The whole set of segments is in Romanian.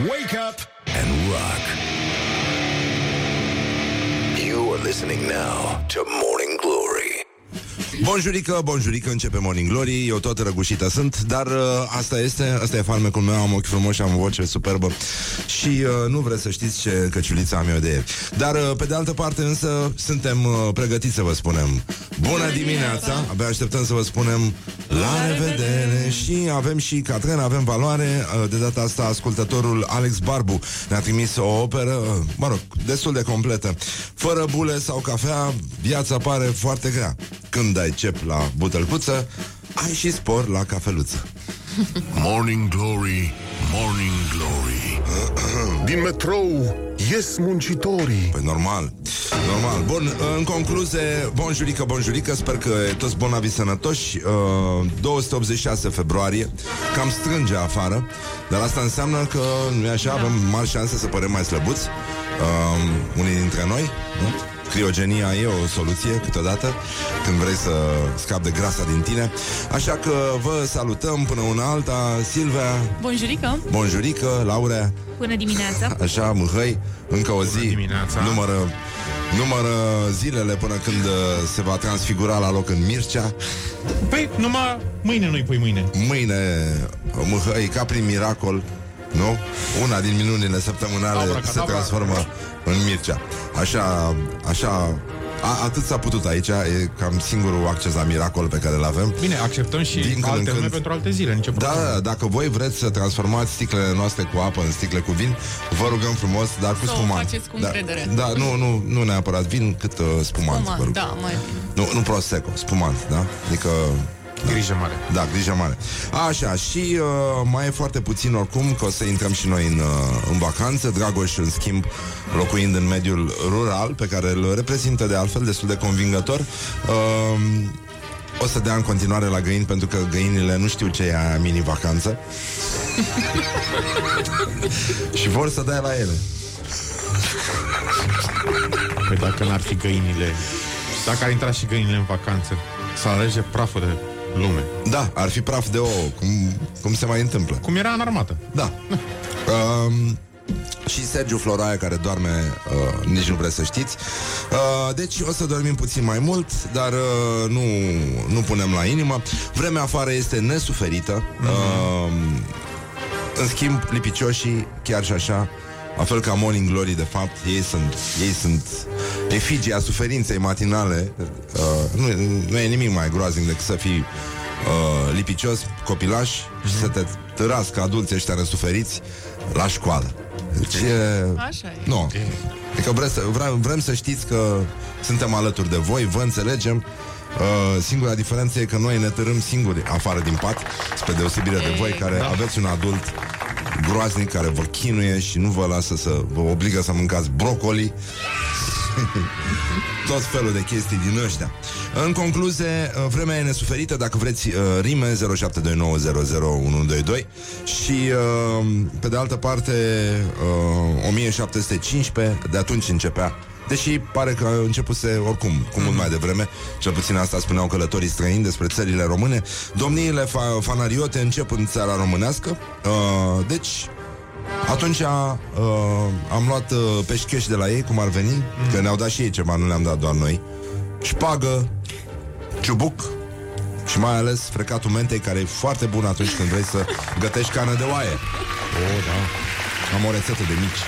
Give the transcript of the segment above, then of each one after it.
Wake up and rock. You are listening now to Morning Glory. Bonjurică, începe Morning Glory. Eu tot răgușită sunt, dar asta e farmecul meu. Am ochi frumoși, am voce superbă. Și nu vreți să știți ce căciuliță am eu de ieri. Dar pe de altă parte însă suntem pregătiți să vă spunem bună dimineața. Abia așteptăm să vă spunem la revedere. Și avem și Catren, avem valoare. De data asta ascultătorul Alex Barbu ne-a trimis o operă, mă rog, destul de completă. Fără bule sau cafea, viața pare foarte grea. Când dai cep la butelcuță, ai și spor la cafeluță. Morning Glory, Morning Glory. Din metrou ies muncitorii. Păi normal. Bun, în concluzie, bonjurică, sper că toți bolnavi sănătoși. 286 februarie, cam strânge afară, dar asta înseamnă că, nu e așa, avem mari șanse să părem mai slăbuți, unii dintre noi, nu? Criogenia e o soluție câteodată când vrei să scapi de grasa din tine. Așa că vă salutăm până una alta. Silvia, bonjurică, Laura, bună dimineața. Așa, Mâhăi, încă o zi. Numără zilele până când se va transfigura la loc în Mircea. Păi, numai mâine nu-i pui mâine. Mâine, Mâhăi, ca prin miracol, nu? Una din minunile săptămânale se transformă în Mircea. Așa, atât s-a putut aici. E cam singurul acces la miracol pe care îl avem. Bine, acceptăm și alte nume pentru alte zile, nicio problemă. Da, dacă voi vreți să transformați sticlele noastre cu apă în sticle cu vin, vă rugăm frumos, dar cu spumant. Faceți cu încredere. Da, nu neapărat vin, cât spumant. Da, mai bine. Nu prosecco, spumant, da? Adică grijă mare. Da, grijă mare. Așa, și mai e foarte puțin oricum că o să intrăm și noi în vacanță. Dragoș, în schimb, locuind în mediul rural, pe care îl reprezintă de altfel destul de convingător, o să dea în continuare la găini, pentru că găinile nu știu ce e aia mini-vacanță. Și vor să dea la ele. Păi dacă n-ar fi găinile, dacă ar intra și găinile în vacanță, s-ar alege praful de lume. Da, ar fi praf de ouă, cum se mai întâmplă. Cum era în armată. Da. Și Sergiu Floraia, care doarme, nici nu vreți să știți. Deci o să dormim puțin mai mult, dar nu punem la inimă. Vremea afară este nesuferită. În schimb, lipicioșii, chiar și așa, la fel ca Morning Glory, de fapt, ei sunt efigia suferinței matinale. Nu e nimic mai groaznic decât să fii lipicios, copilaș, și să te târască adulți ăștia nesuferiți la școală. Deci așa e. Nu. Adică vrem să știți că suntem alături de voi, vă înțelegem. Singura diferență e că noi ne târâm singuri afară din pat, spre deosebire de voi care aveți un adult groaznic care vă chinuie și nu vă lasă vă obligă să mâncați brocoli. Tot felul de chestii din ăștia. În concluzie, vremea e nesuferită. Dacă vreți rime, 0729001122. Și pe de altă parte 1715, de atunci începea. Deși pare că începuse oricum, cu mult mai devreme. Cel puțin asta spuneau călătorii străini despre țările române. Domniile fanariote încep în țara românească. Deci atunci am luat peșcheși de la ei, cum ar veni, că ne-au dat și ei ceva, nu le-am dat doar noi. Șpagă, ciubuc și mai ales frecatul mentei, care e foarte bun atunci când vrei să gătești carne de oaie. Da. Am o rețetă de mici.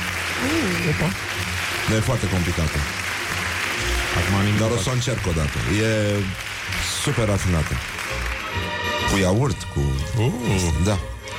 Nu e foarte complicată. Dar o să o încerc o dată. E super rafinată. Cu iaurt, cu... Da.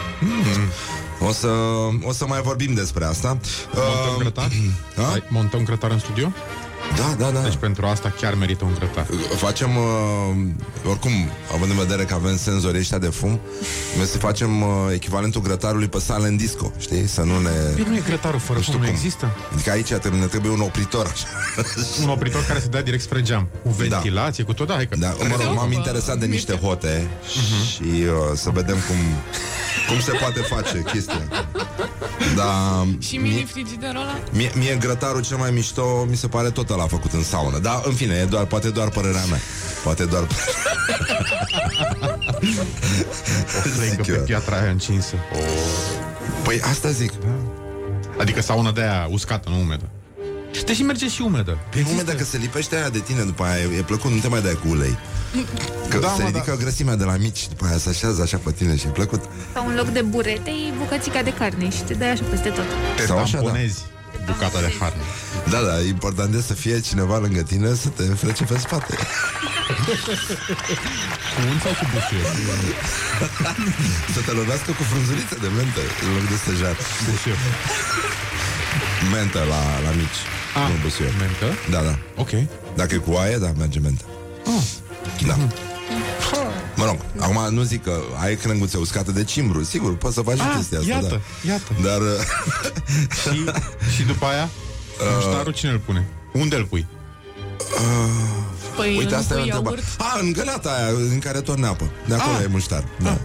O să mai vorbim despre asta. Montăm grătar? Montăm grătar în studio? Da. Deci pentru asta chiar merită un grătar. Facem, oricum, având în vedere că avem senzorii ăștia de fum, noi să facem echivalentul grătarului pe Silent Disco, știi? Să nu ne... Păi nu e grătarul fără fum, nu există. Adică aici ne trebuie un opritor, așa. Un opritor care se dea direct spre geam. Cu ventilație, cu tot, hai că... Da, m-am interesat de niște hote și să vedem cum se poate face chestia. Da. Și mini-frigiderul ăla? Mie grătarul cel mai mișto mi se pare tot ăla făcut în saună. Dar în fine, poate doar părerea mea. Poate doar o flegă pe piatra aia încinsă. Păi asta zic. Adică sauna de aia uscată, nu umedă. Deși merge și umedă. E umedă că se lipește aia de tine după aia. E plăcut, nu te mai dai cu ulei. Că se ridică grăsimea de la mici, după aia se așează așa pe tine și e plăcut. Sau în loc de burete, e bucățica de carne și te dai așa peste tot. Te Sau așa, tamponezi bucata de harne. Da, da, important e să fie cineva lângă tine să te frece pe spate. Cu un sau cu busuie? Să te lovească cu frunzulițe de mentă în loc de stejar. Busuie. Mentă la mici. Nu busuie. Mentă? Da, da. Ok. Dacă e cu aia, da, merge mentă. Da. Mă rog, acum nu zic că ai crânguțe uscate de cimbru. Sigur, poți să faci chestia asta. Iată, da. iată. Dar și după aia muștarul cine îl pune? Unde îl pui? Păi uite, asta e o pui întrebare. iaurt? În găleata aia în care torne apă. De acolo e muștar. Da.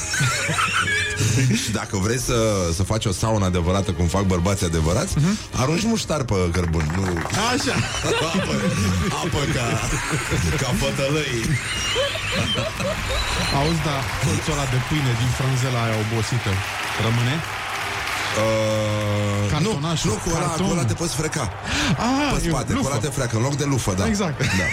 Și dacă vrei să faci o saună adevărată, cum fac bărbații adevărați, arunci muștar pe cărbun. Nu... Așa. Apă ca fătălăi. Auzi, da, colțul ăla de pâine din frunzela aia obosită rămâne? Nu, cu ăla te poți freca pe spate, cu ăla te freacă în loc de lufă, da. Exact, da.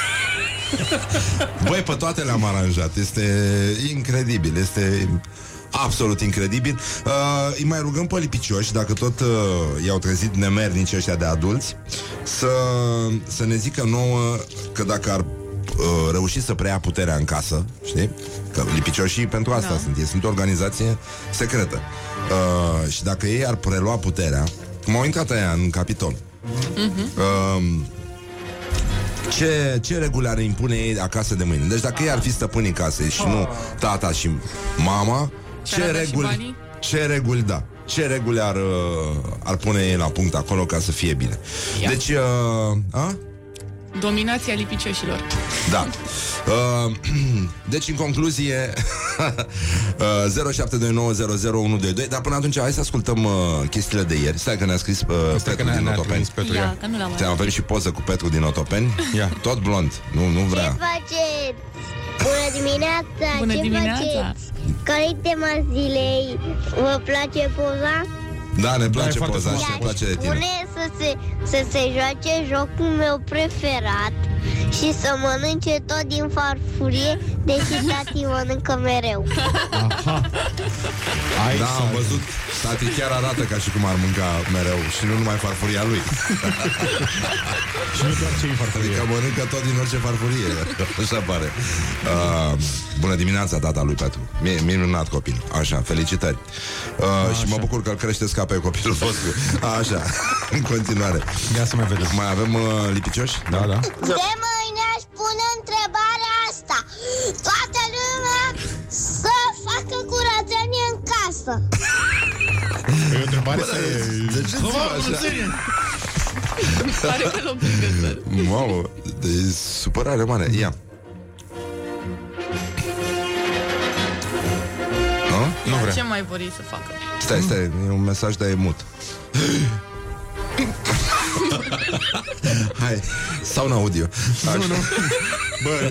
Băi, pe toate le-am aranjat. Este incredibil, este absolut incredibil. Îi mai rugăm pe lipicioși, dacă tot i-au trezit nemernici ăștia de adulți, să ne zică nouă că dacă ar reuși să preia puterea în casă, știi? Că lipicioșii pentru asta sunt. Ei sunt o organizație secretă. Și dacă ei ar prelua puterea, cum au intrat aia în Capitol, ce reguli ar impune ei acasă de mâine? Deci dacă ei ar fi stăpânii casei și nu tata și mama, ce reguli ar pune ei la punct acolo ca să fie bine? Deci dominația lipicioșilor. Da. Deci, în concluzie 0729001122. Dar până atunci, hai să ascultăm chestiile de ieri. Stai că ne-a scris Petru din Otopeni. Ia, că nu l-am mai avem și poză cu Petru din Otopeni. Tot blond, nu vrea. Ce faceți? Bună dimineața! Bună dimineața! Faceți? Care-i tema zilei? Vă place poza? Da, ne place poza și ne place de tine. Spune să se joace jocul meu preferat și să mănânce tot din farfurie, deși tati mănâncă mereu. Aha. Da, am văzut. Tati chiar arată ca și cum ar mânca mereu și nu numai farfuria lui. Și nu doar ce-i farfurie. Adică mănâncă tot din orice farfurie. Așa pare. Bună dimineața, tata lui Petru. Minunat copil. Așa, felicitări. Și mă bucur că îl creșteți ca pe copilul vostru. Așa, în continuare. Ia să mai vedem. Mai avem lipicioși? Da. De mâine aș pune întrebarea asta. Toată lumea să facă curățenie în casă. E o întrebare de ce ți așa? Pare că l-o prinde. Mamă, e supărare mare. Ia. Nu vrea. Ce mai vor să facă? Stai, e un mesaj, dar e mut. Hai, sauna audio. Nu. Bă.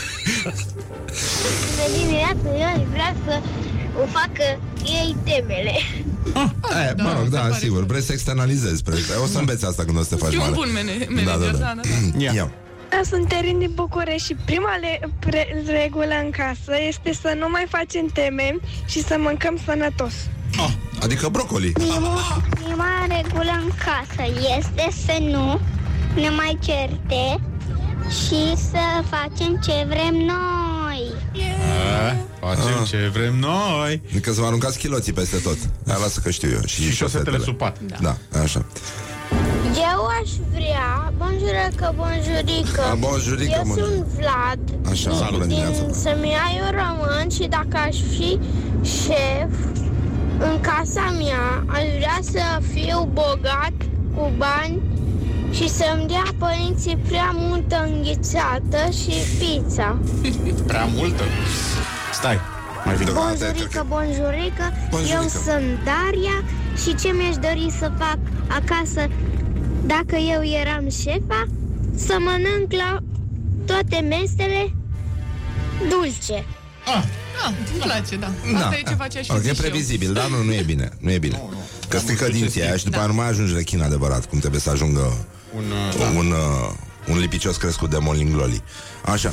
De dimineață eu aș vrea să o facă ei temele. Mă rog, da, sigur. Vrei să externalizezi. O să înveți asta când o să te faci și mare. un bun manager, da. Ia. Sunt Erin din București și prima regulă în casă este să nu mai facem teme și să mâncăm sănătos. Adică brocoli. Prima regulă în casă este să nu ne mai certe și să facem ce vrem noi. Facem ce vrem noi. Adică să vă aruncați chiloții peste tot. Aia lasă că știu eu. Și șosetele sub pat. Da, așa. Eu aș vrea, bonjurică, bonjurică, eu sunt Vlad. Așa, din Sămiaiul Român și dacă aș fi șef în casa mea, aș vrea să fiu bogat cu bani și să-mi dea părinții prea multă înghețată și pizza. Prea multă? Stai, mai vine. Bonjurică, eu sunt Daria și ce mi-aș dori să fac acasă dacă eu eram șefa? Să mănânc la toate mesele dulce. Îmi place, da. Da. Asta e ce face și E previzibil, dar nu e bine. Nu e bine. Că strică dinții aia și după aia nu mai ajunge rechin adevărat, cum trebuie să ajungă un lipicios crescut de Morning Glory. Așa.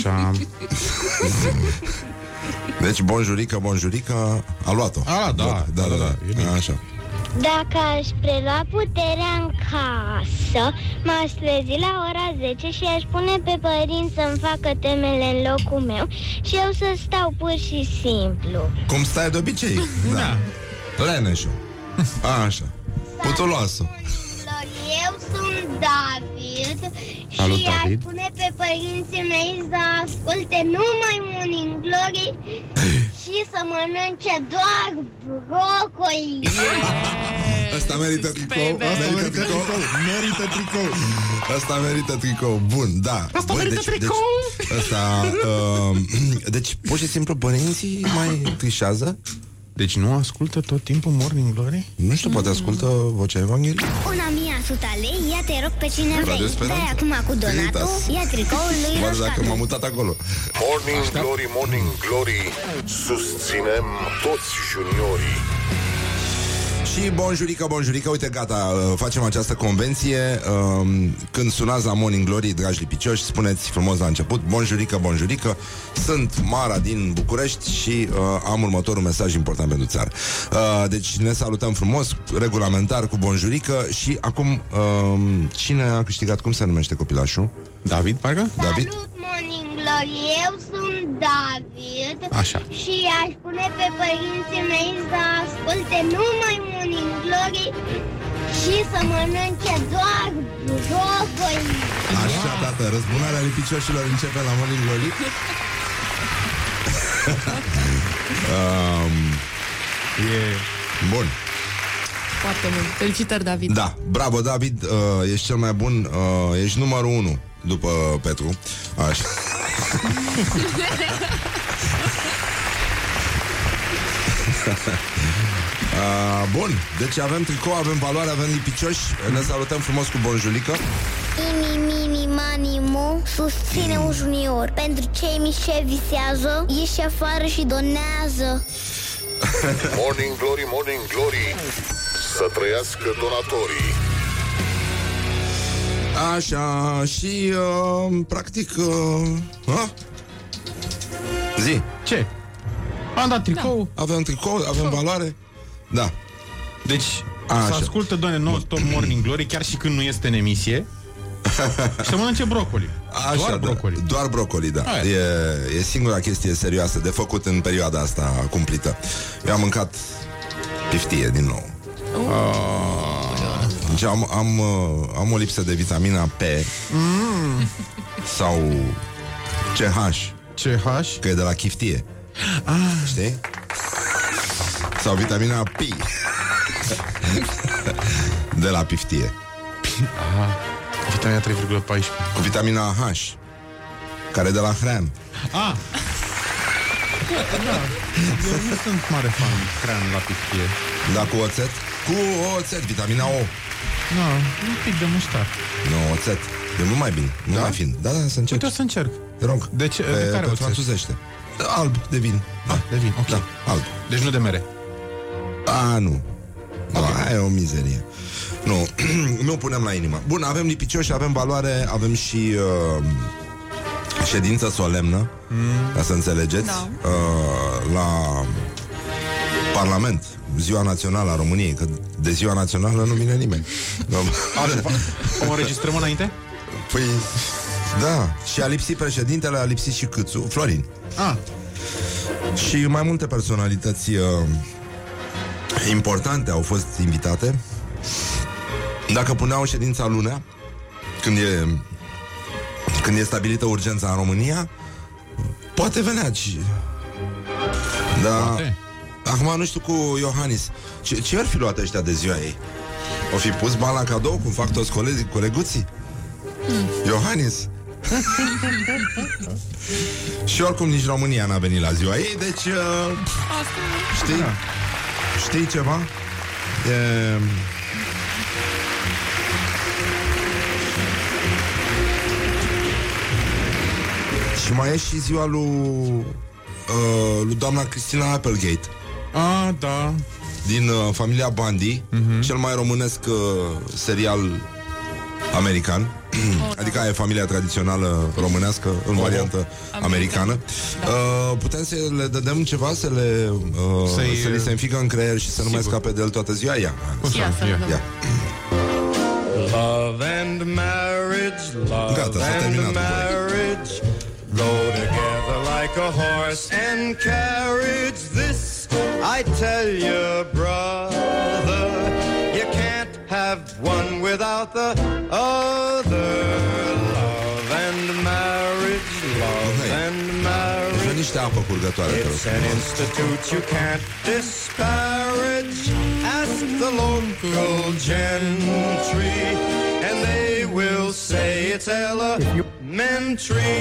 Deci, bonjurică, a luat-o. Da. Așa. Dacă aș prelua puterea în casă, m-aș trezi la ora 10 și aș pune pe părinți să-mi facă temele în locul meu și eu să stau pur și simplu. Cum stai de obicei? Da. Leneșul. Așa. Putuloasă. Eu sunt David. Salut, și aș David. pune pe părinții mei să asculte numai Morning Glory și să mănânce doar brocoli. Asta merită tricou. Merită tricou. Asta merită tricou. Bun, da. Asta merită tricou. Deci, pur și simplu, părinții mai trișează. Deci nu ascultă tot timpul Morning Glory? Nu știu, poate ascultă Vocea Evangheliei. Una mie 100 lei, ia te rog pe cine vrei. Radio Speranța. Dai acum cu donatul, ia tricoul lui Doar dacă Roșcanu. m-am mutat acolo. Morning Glory, Morning Glory, susținem toți juniorii. Și bonjurică, uite, gata, facem această convenție. Când sunați la Morning Glory, dragi lipicioși, spuneți frumos la început: bonjurică, sunt Mara din București și am următorul mesaj important pentru țară. Deci ne salutăm frumos, regulamentar, cu bonjurică. Și acum, cine a câștigat? Cum se numește copilașul? David, parcă? David? Salut, Morning Glory, eu sunt David. Așa. Și aș pune pe părinții mei să asculte numai Morning Glory și să mănânce doar brocoli. Așa, tată, răzbunarea lipicioșilor începe la Morning Glory. Bun. Foarte mult. Felicitări, David. Da, bravo, David, ești cel mai bun, ești numărul 1 după Petru. Așa. Bun, deci avem tricou, avem valoare, avem lipicioși. Ne salutăm frumos cu bonjurică. Mini, mani, mo, susține un junior. Pentru cei mici ce visează, ieși afară și donează. Morning Glory, Morning Glory, să trăiască donatorii. Așa, și practic zi. Ce? Am dat tricou. Avem tricou, avem valoare. Da. Deci, să ascultă, doamne, non-stop Morning Glory, chiar și când nu este în emisie. Și să mănânce brocoli. Doar brocoli. Da. Doar brocoli, da. E singura chestie serioasă de făcut în perioada asta cumplită. Eu am mâncat piftie din nou. Deci am o lipsă de vitamina P sau CH, că e de la chiftie. Știi? Sau vitamina P de la piftie. Vitamina 3,14. Cu vitamina H, care e de la hrean. Da. Eu nu sunt mare fan hrean la piftie. Da, cu oțet? Cu oțet, vitamina O. Da, un pic de muștar. Nu, oțet. E mult mai bine, mult mai fin. Da, să încerci. Uite, o să încerc. Te rog. De ce? De care oțet? Franțuzește. Alb, de vin. De vin, ok. Da, alb. Deci nu de mere. Nu. Okay. Aia e o mizerie. Nu, nu punem la inimă. Bun, avem lipicioși, avem valoare, avem și ședință solemnă, ca să înțelegeți, la Parlament, Ziua Națională a României, că de Ziua Națională nu vine nimeni. O înregistrăm înainte? Păi, da. Și a lipsit președintele, a lipsit și Câțu, Florin. Și mai multe personalități importante au fost invitate. Dacă puneau ședința lunea, când e stabilită urgența în România, poate venea și... Da. Poate. Acum nu știu cu Iohannis. Ce ar fi luat ăștia de ziua ei? O fi pus bani la cadou, cum fac toți coleguții? Iohannis. Și oricum nici România n-a venit la ziua ei, deci știi? Știi ceva? Și mai e și ziua lui lui doamna Cristina Applegate. Ah, da. Din familia Bundy, cel mai românesc serial american. Adică e familia tradițională românească în variantă americană. Putem să le dăm ceva, să li se înfigă în creier și să nu mai scape de el toată ziua? Ia. Love and marriage, Gata, s-a terminat. go together like a horse and carriage. This I tell you, brother, you can't have one without the other. Love and marriage, love and marriage. Niște apă curgătoare. It's an institute you can't disparage. Ask the local gentry, and they will say it's elementary.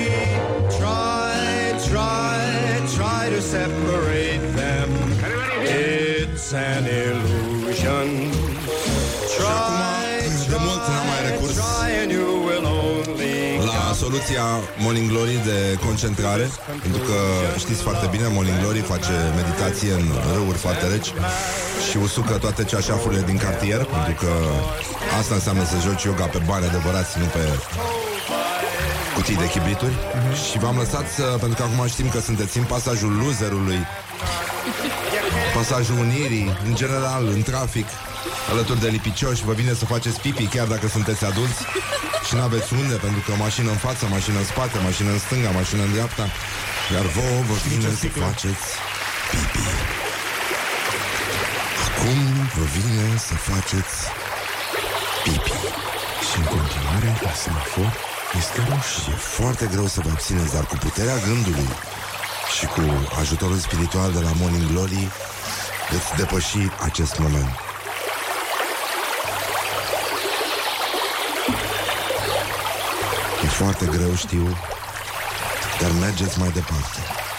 Try to separate them. It's an illusion. Try and you will only la soluția Morning Glory de concentrare, pentru că știți foarte bine, Morning Glory face meditație în râuri foarte reci și usucă toate ceașafurile din cartier, pentru că asta înseamnă să joci yoga pe bani adevărați, nu pe cutii de chibrituri. Și v-am lăsat pentru că acum știm că sunteți în pasajul loserului, pasajul unirii, în general, în trafic, alături de lipicioși. Vă vine să faceți pipi chiar dacă sunteți adulți și n-aveți unde, pentru că mașină în față, mașină în spate, mașină în stânga, mașină în dreapta, iar vouă vă vine să faceți pipi. Acum vă vine să faceți pipi. Și în continuare, la semafor, este roșu. E foarte greu să vă abțineți, dar cu puterea gândului și cu ajutorul spiritual de la Morning Glory veți depăși acest moment. E foarte greu, știu, dar mergeți mai departe.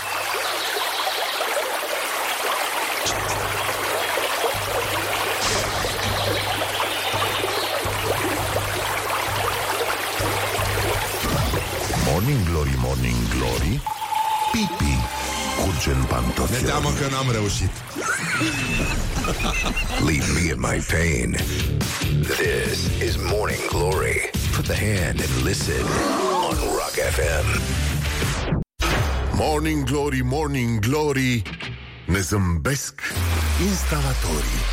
Morning Glory, Morning Glory, pipi curge în pantofi. Ne teamă că n-am reușit. Leave me in my pain. This is Morning Glory. Put the hand and listen on Rock FM. Morning Glory, Morning Glory, ne zâmbesc instalatorii.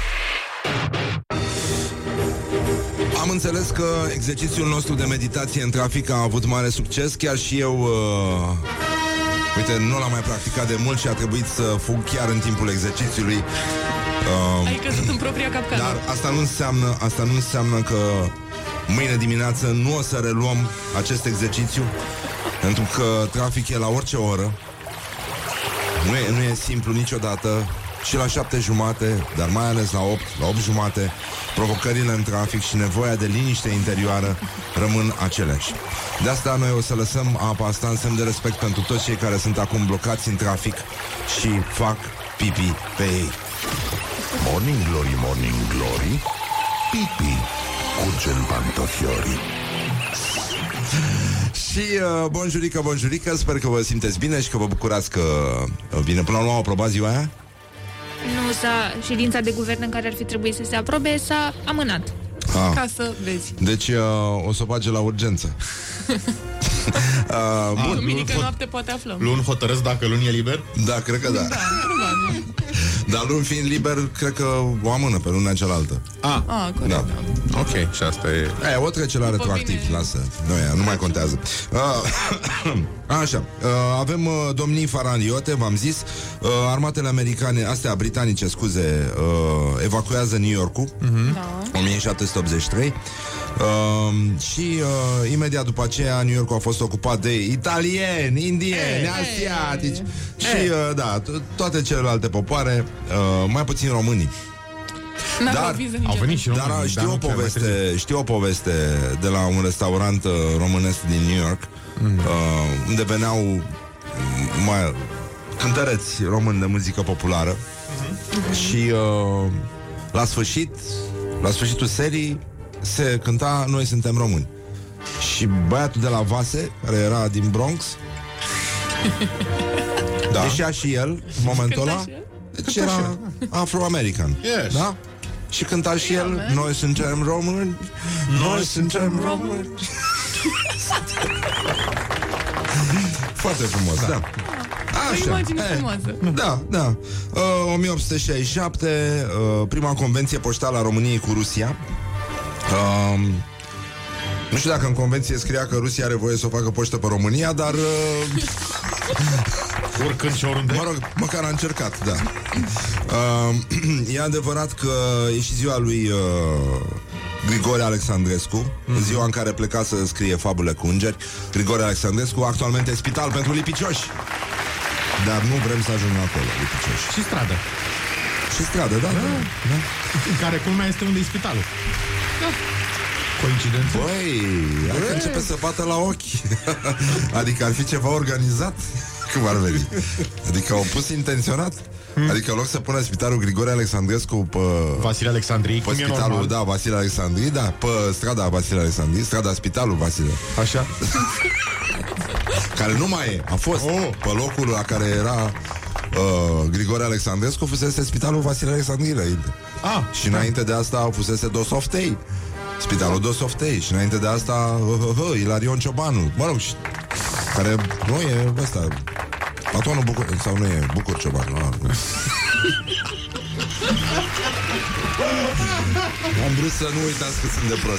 Am înțeles că exercițiul nostru de meditație în trafic a avut mare succes. Chiar și eu uite, nu l-am mai practicat de mult și a trebuit să fug chiar în timpul exercițiului. Ai căzut în propria capcană. Dar asta nu înseamnă că mâine dimineață nu o să reluăm acest exercițiu, pentru că trafic e la orice oră. Nu e simplu niciodată. Și la 7:30, dar mai ales la 8, la 8:30, provocările în trafic și nevoia de liniște interioară rămân aceleași. De asta noi o să lăsăm apa asta în semn de respect pentru toți cei care sunt acum blocați în trafic și fac pipi pe ei. Morning Glory, Morning Glory, pipi curge în pantofiori. Și bonjurică, bonjurică, sper că vă simteți bine și că vă bucurați că bine, până la urmă au aprobat ziua aia? Nu, ședința de guvern în care ar fi trebuit să se aprobe s-a amânat. Ca să vezi. Deci o să o bage la urgență. Duminică noapte poate aflăm. Luni hotărăsc dacă luni e liber? Da, cred că da. Da, probabil. Dar luni fiind liber, cred că o amână pe luna cealaltă. Corect, da. Ok, și asta e... O trece la retroactiv, lasă. Nu mai contează. Așa, avem domnii faraniote, v-am zis. Armatele americane, astea britanice, scuze, evacuează New York-ul, 1783. Și imediat după aceea New York a fost ocupat de italieni, indieni, asiatici și da, toate celelalte popoare, mai puțin românii. Dar au venit și românii. Dar știu o poveste de la un restaurant românesc din New York, unde veneau cântăreți români de muzică populară. Și la sfârșitul serii se cânta Noi suntem români. Și băiatul de la Vase, care era din Bronx, Da. Ieșea și el în momentul ăla. Deci era afro-american. Yes. Da? Și cânta și el: noi suntem români, noi suntem români. Foarte frumos, da. O imagine frumoasă. Da, da. 1867, prima convenție poștală a României cu Rusia. Nu știu dacă în convenție scria că Rusia are voie să o facă poștă pe România, dar oricând și oriunde. Mă rog, măcar a încercat, da. E adevărat că e și ziua lui Grigore Alexandrescu, ziua în care pleca să scrie fabule cu îngeri. Grigore Alexandrescu, actualmente spital pentru lipicioși. Dar nu vrem să ajungem acolo, lipicioși. Și stradă. Și stradă, da. În care culmea este unde e spitalul. Da. Coincidență? Băi, dacă începe să bată la ochi. Adică ar fi ceva organizat. Cum ar veni? Adică au pus intenționat. Adică în loc să pună spitalul Grigore Alexandrescu pe Vasile Alexandrii, pe spitalul, da, Vasile Alexandrii, da, pe strada Vasile Alexandrii, strada Spitalul Vasile. Așa. Care nu mai e, a fost pe locul la care era Grigore Alexandrescu, fusese spitalul Vasile Alexandrii înainte. Și înainte de asta fusese Dosoftei, spitalul Dosoftei. Și înainte de asta Ilarion Ciobanu, mă rog, care nu e ăsta, Patonul Bucur, sau nu e Bucur Ciobanu. Am vrut să nu uitați că sunt de prost.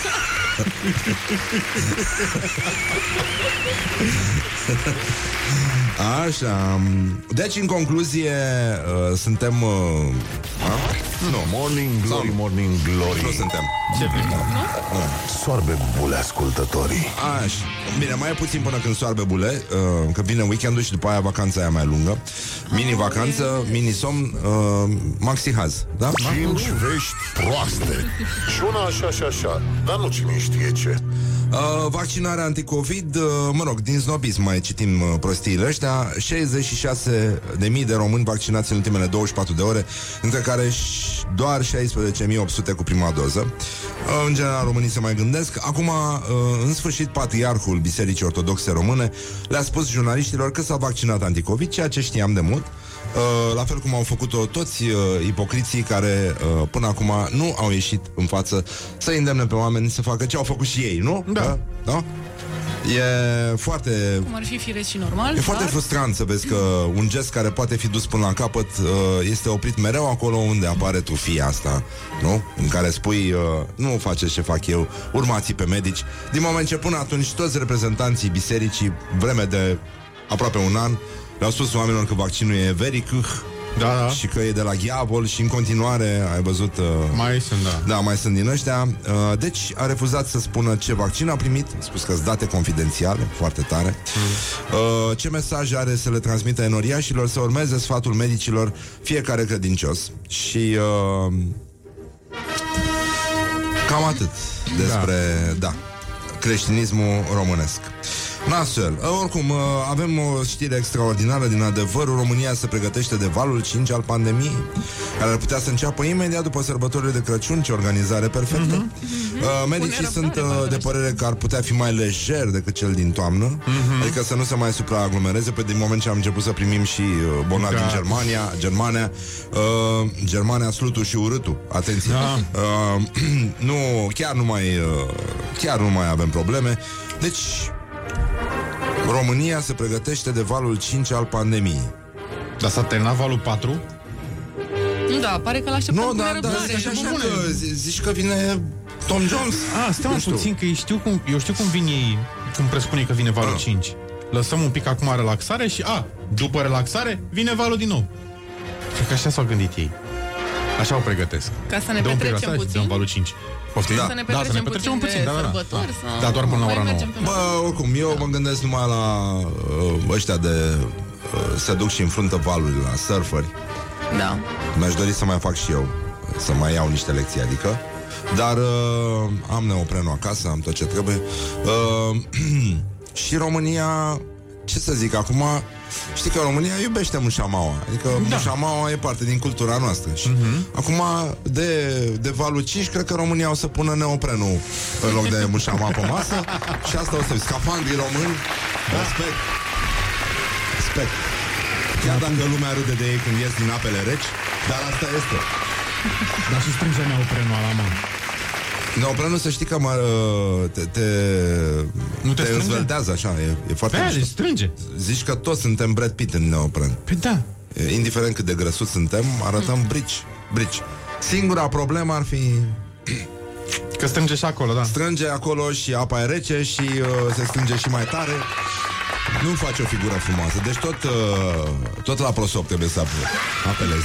Așa. Deci, în concluzie, suntem No, morning glory, morning glory. Nu suntem. Soarbe bule, ascultătorii. Așa. Bine, mai e puțin până când soarbe bule, că vine weekendul și după aia vacanța aia mai lungă. Mini-vacanță, mini-somn, maxi-haz, da? 5 vești proaste. Și una așa și așa, dar nu cine știe ce. Vaccinarea anticovid, mă rog, din snobism mai citim prostiile ăștia. 66.000 de români vaccinați în ultimele 24 de ore, între care doar 16.800 cu prima doză. În general, românii se mai gândesc. Acum, în sfârșit, patriarhul Bisericii Ortodoxe Române le-a spus jurnaliștilor că s-a vaccinat anticovid, ceea ce știam de mult. La fel cum au făcut-o toți ipocriții care până acum nu au ieșit în față să îndemne pe oameni să facă ce au făcut și ei, nu? Da. Da? E foarte... Cum ar fi firesc și normal. E foarte frustrant să vezi că un gest care poate fi dus până la capăt este oprit mereu acolo unde apare trufia asta, nu? În care spui, nu faceți ce fac eu, urmați pe medici. Din moment ce până atunci toți reprezentanții bisericii, vreme de aproape un an, le-au spus oamenilor că vaccinul e veric, da. Și că e de la diavol. Și în continuare, ai văzut, mai sunt, da. Da, mai sunt din ăștia. Deci a refuzat să spună ce vaccin a primit. A spus că-s date confidențiale, foarte tare. Ce mesaj are să le transmită enoriașilor, să urmeze sfatul medicilor, fiecare credincios. Și cam atât despre, da, creștinismul românesc. Nasel. Oricum, avem o știre extraordinară din adevărul. România se pregătește de valul 5 al pandemiei, care ar putea să înceapă imediat după sărbătorile de Crăciun. Ce organizare perfectă. Medicii sunt de părere că ar putea fi mai lejer decât cel din toamnă, adică să nu se mai supraaglomereze. Pe din moment ce am început să primim și bolnavi din Germania, slutul și urâtul. Atenție. Nu, chiar nu mai avem probleme. Deci România se pregătește de valul 5 al pandemiei. Dar s-a terminat valul 4? Da, pare că l-așteptăm cu nerăbdare. Zici că vine Tom Jones. Stai puțin, că eu știu cum vin ei, cum presupune că vine valul 5. Lăsăm un pic acum relaxare și după relaxare vine valul din nou. Cred că așa s-au gândit ei. Așa o pregătesc. Ca să ne petrecem puțin. Valul 5. Să ne petrecem puțin de sărbători. Da, doar până la ora 9. Bă, oricum, eu mă gândesc numai la ăștia de se duc și înfruntă valurile, la surferi. Da. Mi-aș dori să mai fac și eu, să mai iau niște lecții, adică. Dar am neoprenul acasă, am tot ce trebuie. Și România, ce să zic, acum, știi că România iubește mușamaua. Adică mușamaua e parte din cultura noastră. Și acum, de valul 5, cred că România o să pună neoprenul în loc de mușamaua pe masă. Și asta o să fie scafandrii români. Respect. Chiar dacă lumea râde de ei când ies din apele reci, dar asta este. Dar și strânge neoprenul ăla, mă. Neoprenul, să știi că te înzveldează așa, e foarte mișto. Strânge. Zici că toți suntem Brad Pitt în neopren. Păi da. Indiferent cât de grăsuți suntem, arătăm brici. Singura problemă ar fi că strânge și acolo, da. Strânge acolo și apa e rece și se strânge și mai tare. Nu face o figură frumoasă. Deci tot la prosop trebuie să apelezi.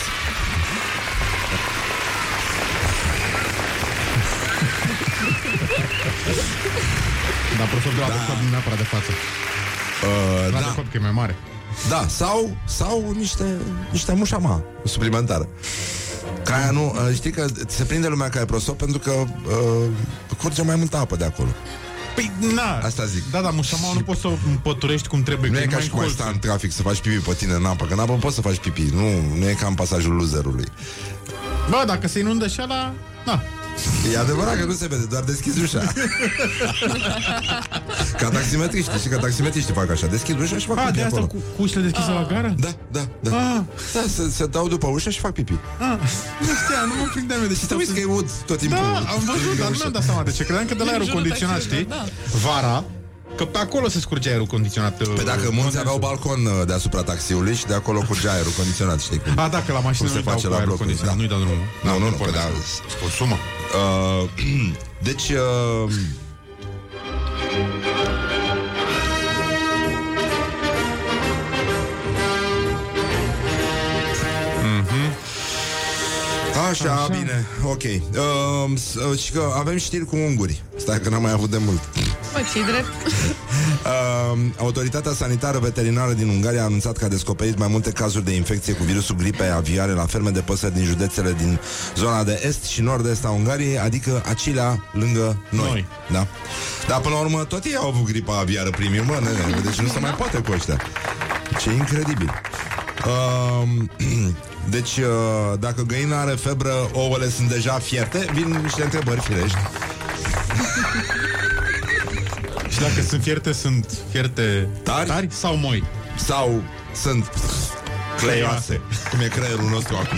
Dar prosop de la prosop nu neapărat de față. La de fapt că e mai mare. Da, sau niște mușama suplimentară. Ca aia nu, știi că se prinde lumea că e prosop pentru că curge mai multă apă de acolo. Păi, na, asta zic. Da, mușama nu poți să o împăturești cum trebuie. Nu e ca și cum ai sta în trafic să faci pipi pe tine în apă. Că în apă poți să faci pipi. Nu e ca în pasajul loserului. Bă, dacă se inundă și ala, da. E adevărat că nu se vede, doar deschizi ușa. Ca taximetriștii, știi că taximetriștii fac așa, deschid ușa și fac pipi de asta acolo. cu ușile deschise la gară? Da. Da, se dau după ușă și fac pipi. Nu știam, nu mă prindeam. Deci te uiți că e ud tot timpul. Da, am văzut, dar nu mi-am dat seama de ce. Credeam că de la aerul condiționat, știi? Vara, că pe acolo se scurge aerul condiționat. Păi dacă mulți aveau balcon deasupra taxiului și de acolo curgea aerul condiționat, știi cum? Da, că la mașină nu-i dau cu aerul condiționat, nu-i dau drumul. Nu, că da. Consumă. Deci Așa, bine, ok. Și că avem știri cu unguri. Stai că n-am mai avut de mult. Bă, ce-i drept? Autoritatea sanitară veterinară din Ungaria a anunțat că a descoperit mai multe cazuri de infecție cu virusul gripei aviare la ferme de păsări din județele din zona de est și nord-est a Ungariei, adică Acilea lângă noi. Da? Dar până la urmă tot ei au avut gripa aviară primii, mă, nene, deci nu se mai poate cu ăștia. Ce incredibil. Deci, dacă găina are febră, ouăle sunt deja fierte, vin niște întrebări firești. Și dacă sunt fierte tari sau moi? Sau sunt cleioase, cum e creierul nostru acum.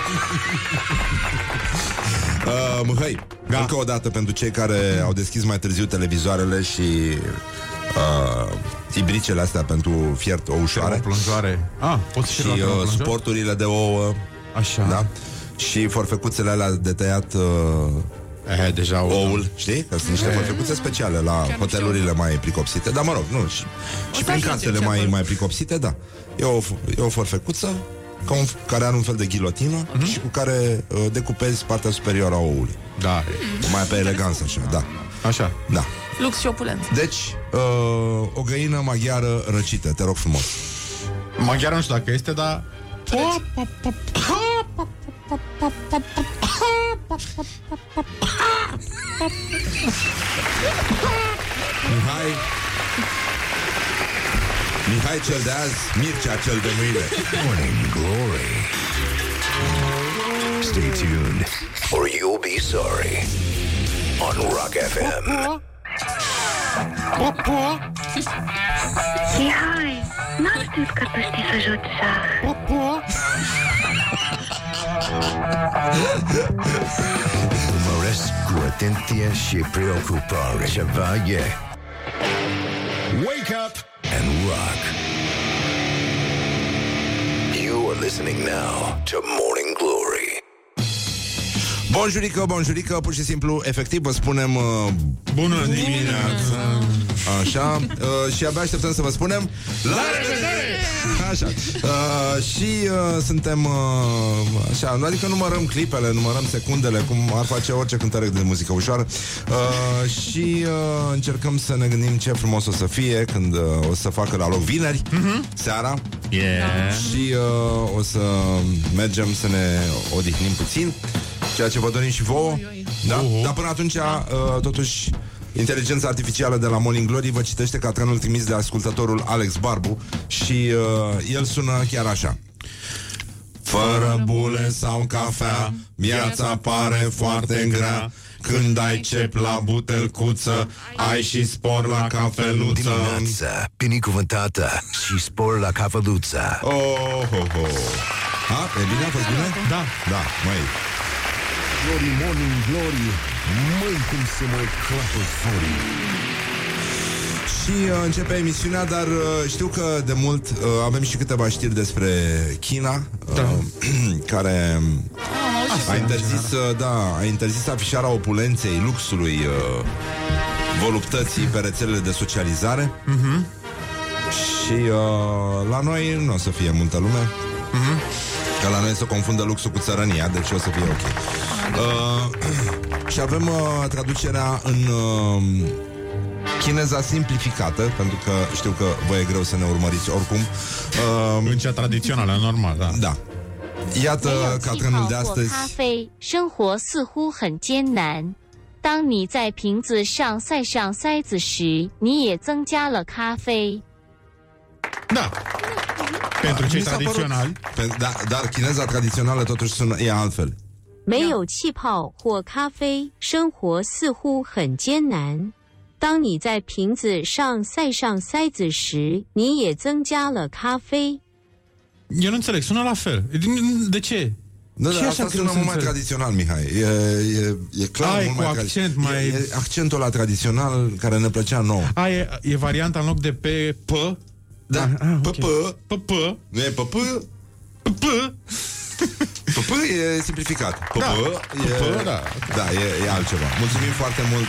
Mihai, încă o dată pentru cei care au deschis mai târziu televizoarele și ibricele astea pentru fiert oușoare, plânjoare. Poți și suporturile de ouă. Așa. Da? Și forfecuțele alea de tăiat deja oul, știi? Că sunt niște forfecuțe speciale la hotelurile mai pricopsite. Dar mă rog, nu, și prin casele mai pricopsite, da. E o forfecuță care are un fel de ghilotină și cu care decupezi partea superioară a oului. Da. Mai pe eleganță, așa, da. Așa. Da. Lux și opulență. Deci, o găină maghiară răcită, te rog frumos. Maghiară nu știu dacă este, dar... Mihai cel de azi, Mircea cel de mâine. Morning Glory. Stay tuned or you'll be sorry on Rock FM. Mihai, n-am știut că tu știi să joci șah. Urmăresc cu atenție și preocupare. Ceva e. Wake up and rock. You are listening now to Morning Glory. Bonjurică, pur și simplu, efectiv vă spunem bună dimineața. Așa, și abia așteptăm să vă spunem la revedere! Așa. Suntem așa, adică numărăm clipele, numărăm secundele, cum ar face orice cântare de muzică ușoară. Și încercăm să ne gândim ce frumos o să fie când o să facă la loc vineri seara. Și o să mergem să ne odihnim puțin, ceea ce vă dorim și vouă. Da? Dar până atunci, totuși, inteligența artificială de la Morning Glory vă citește catranul trimis de ascultătorul Alex Barbu și el sună chiar așa. fără bule sau cafea, viața pare foarte grea. Când ai cep la butelcuță, ai și spor la cafeluță. Dimineața binecuvântată și spor la cafeluță. Oh, oh, oh. E bine? A fost bine? Da. Da, măi. Glory, morning glory, măi cum se mai clapă zorii. Și începe emisiunea, dar știu că de mult avem și câteva știri despre China, care a interzis afișarea opulenței, luxului, voluptății pe rețelele de socializare. Și la noi nu o să fie multă lume. Că la noi se confundă luxul cu țărănia, deci o să fie ok. Și avem traducerea în chineza simplificată, pentru că știu că vă e greu să ne urmăriți oricum. În cea tradițională, normal, da. Da. Iată catrenul de astăzi. 生活似乎很艰难。当你在瓶子上塞上塞子时，你也增加了咖啡。 Da. Pentru cei tradiționali. Dar chineza tradițională totuși e altfel. 没有气泡或咖啡，生活似乎很艰难。当你在瓶子上塞上塞子时，你也增加了咖啡。 Eu nu înțeleg, sună la fel. De ce? Da, asta sună mult mai tradițional, Mihai. E clar mult mai accent mai... E accentul ăla tradițional care ne plăcea nouă. E varianta în loc de pe P. Da, PP. Nu e PP? PP. PP e simplificat. Da, e altceva. Mulțumim foarte mult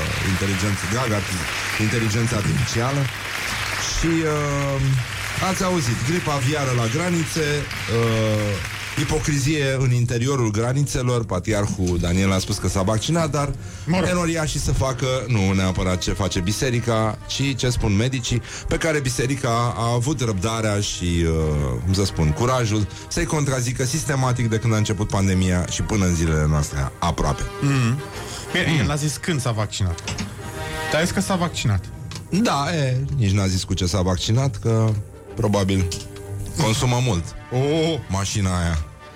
inteligența artificială. Și ați auzit, gripa aviară la granițe, ipocrizie în interiorul granițelor. Patriarhul Daniel a spus că s-a vaccinat, dar enoriașii să facă nu neapărat ce face biserica, ci ce spun medicii, pe care biserica a avut răbdarea și, cum să spun, curajul să-i contrazică sistematic de când a început pandemia și până în zilele noastre aproape. El n-a zis când s-a vaccinat. Dar zis că s-a vaccinat. Da, nici n-a zis cu ce s-a vaccinat, că probabil consumă mult mașina aia.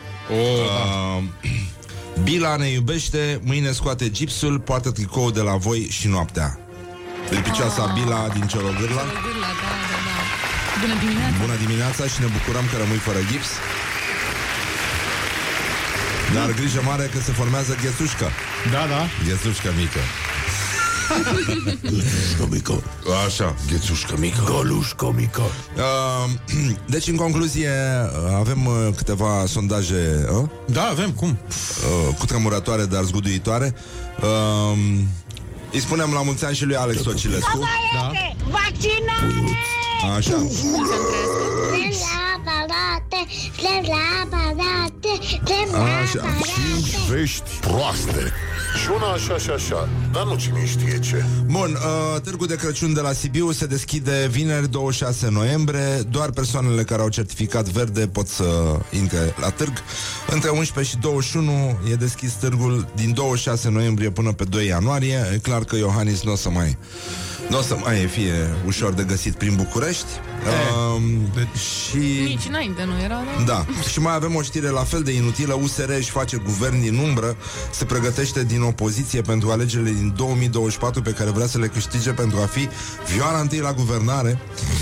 Bila ne iubește, mâine scoate gipsul, poartă tricou de la voi și noaptea. Lipicioasa Bila din Ciorogârla. Bună dimineața. Bună dimineața și ne bucurăm că rămâi fără gips. Dar grijă mare că se formează ghesușcă. Da. Ghesușcă mică. Ghesușcă mică. Așa, ghesușcă mică. Golușcă mică. Deci, în concluzie, avem câteva sondaje. Da, avem, cum? Cutremurătoare, dar zguduitoare. Îi spunem la mulți ani și lui Alex Tocilescu. Da. Vaccinare! Așa. Așa. 5 vești proaste. Și una așa și așa, dar nu cine știe ce. Bun, târgul de Crăciun de la Sibiu se deschide vineri 26 noiembrie. Doar persoanele care au certificat verde pot să intre la târg. Între 11 și 21 e deschis târgul din 26 noiembrie până pe 2 ianuarie. E clar că Iohannis nu o să mai fie ușor de găsit prin București. Și nici înainte nu era, da. Și mai avem o știre la fel de inutilă. USR își face guvern din umbră. Se pregătește din opoziție pentru alegerile din 2024 pe care vrea să le câștige pentru a fi vioara întâi la guvernare.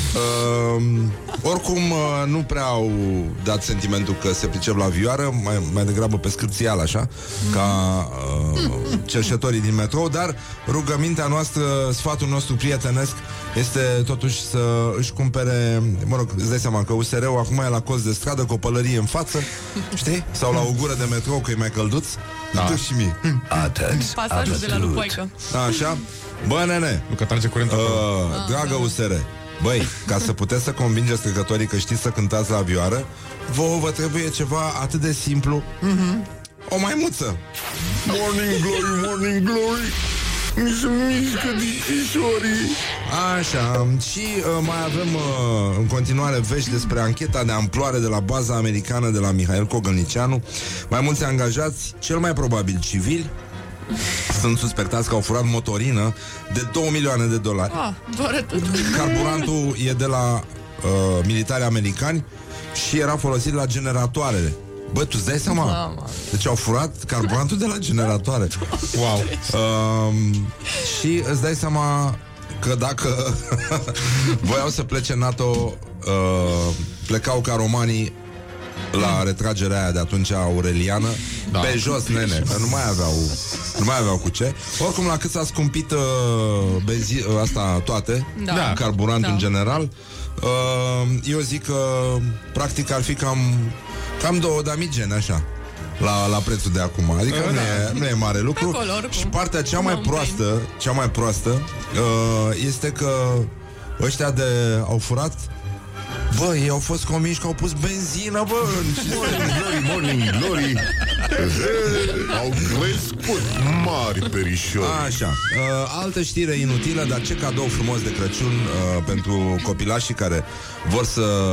Oricum nu prea au dat sentimentul că se pricep la vioară, mai degrabă pe scârțial, așa, ca cerșetorii din metrou. Dar rugămintea noastră, sfatul nostru prietenesc este totuși să își cumpere, mă rog, îți dai seama că USR-ul acum e la colț de stradă cu o pălărie în față, știi? Sau la o gură de metrou, că e mai călduț. Da. Și mie. Pasajul de la Lupoică. Așa. Bă, nene, nu că trage curentul dragă USR, băi, ca să puteți să convingeți trecătorii că știți să cântați la vioară, vă trebuie ceva atât de simplu. O maimuță. Morning glory, morning glory, mi se mișcă dișișorii. Așa. Și mai avem în continuare vești despre ancheta de amploare de la baza americană de la Mihail Cogălnicianu. Mai mulți angajați, cel mai probabil civili, sunt suspectați că au furat motorină de $2 milioane. Carburantul e de la militari americani și era folosit la generatoarele Bă, tu îți dai seama? Deci au furat carburantul de la generatoare. Wow. Și îți dai seama că dacă voiau să plece NATO, plecau ca romanii la retragerea aia de atunci aureliană, pe jos, nene, că nu mai aveau cu ce. Oricum, la cât s-a scumpit asta toate, carburantul în general, eu zic că practic ar fi cam 2 damigene, așa, la prețul de acum. Adică nu e mare lucru. Acolo, și partea cea mai proastă este că ăștia au furat. Bă, ei au fost convinși că au pus benzină, bă. Morning glory. Au crescut mari perișori. Așa, altă știre inutilă, dar ce cadou frumos de Crăciun pentru copilașii care vor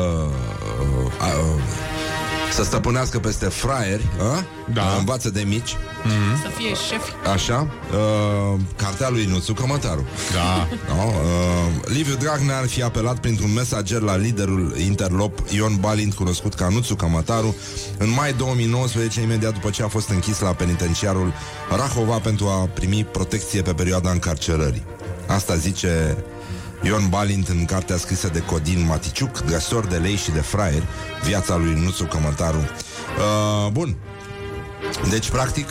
să stăpânească peste fraieri, învață de mici. Să fie șefi. Așa, cartea lui Nuțu Cămătaru. Liviu Dragnea ar fi apelat printr-un mesager la liderul interlop Ion Balint, cunoscut ca Nuțu Cămătaru, în mai 2019, imediat după ce a fost închis la penitenciarul Rahova pentru a primi protecție pe perioada încarcerării. Asta zice Ion Balint în cartea scrisă de Codin Maticiuc, Găsor de lei și de fraieri, viața lui Nuțu Cămătaru. Bun. Deci, practic,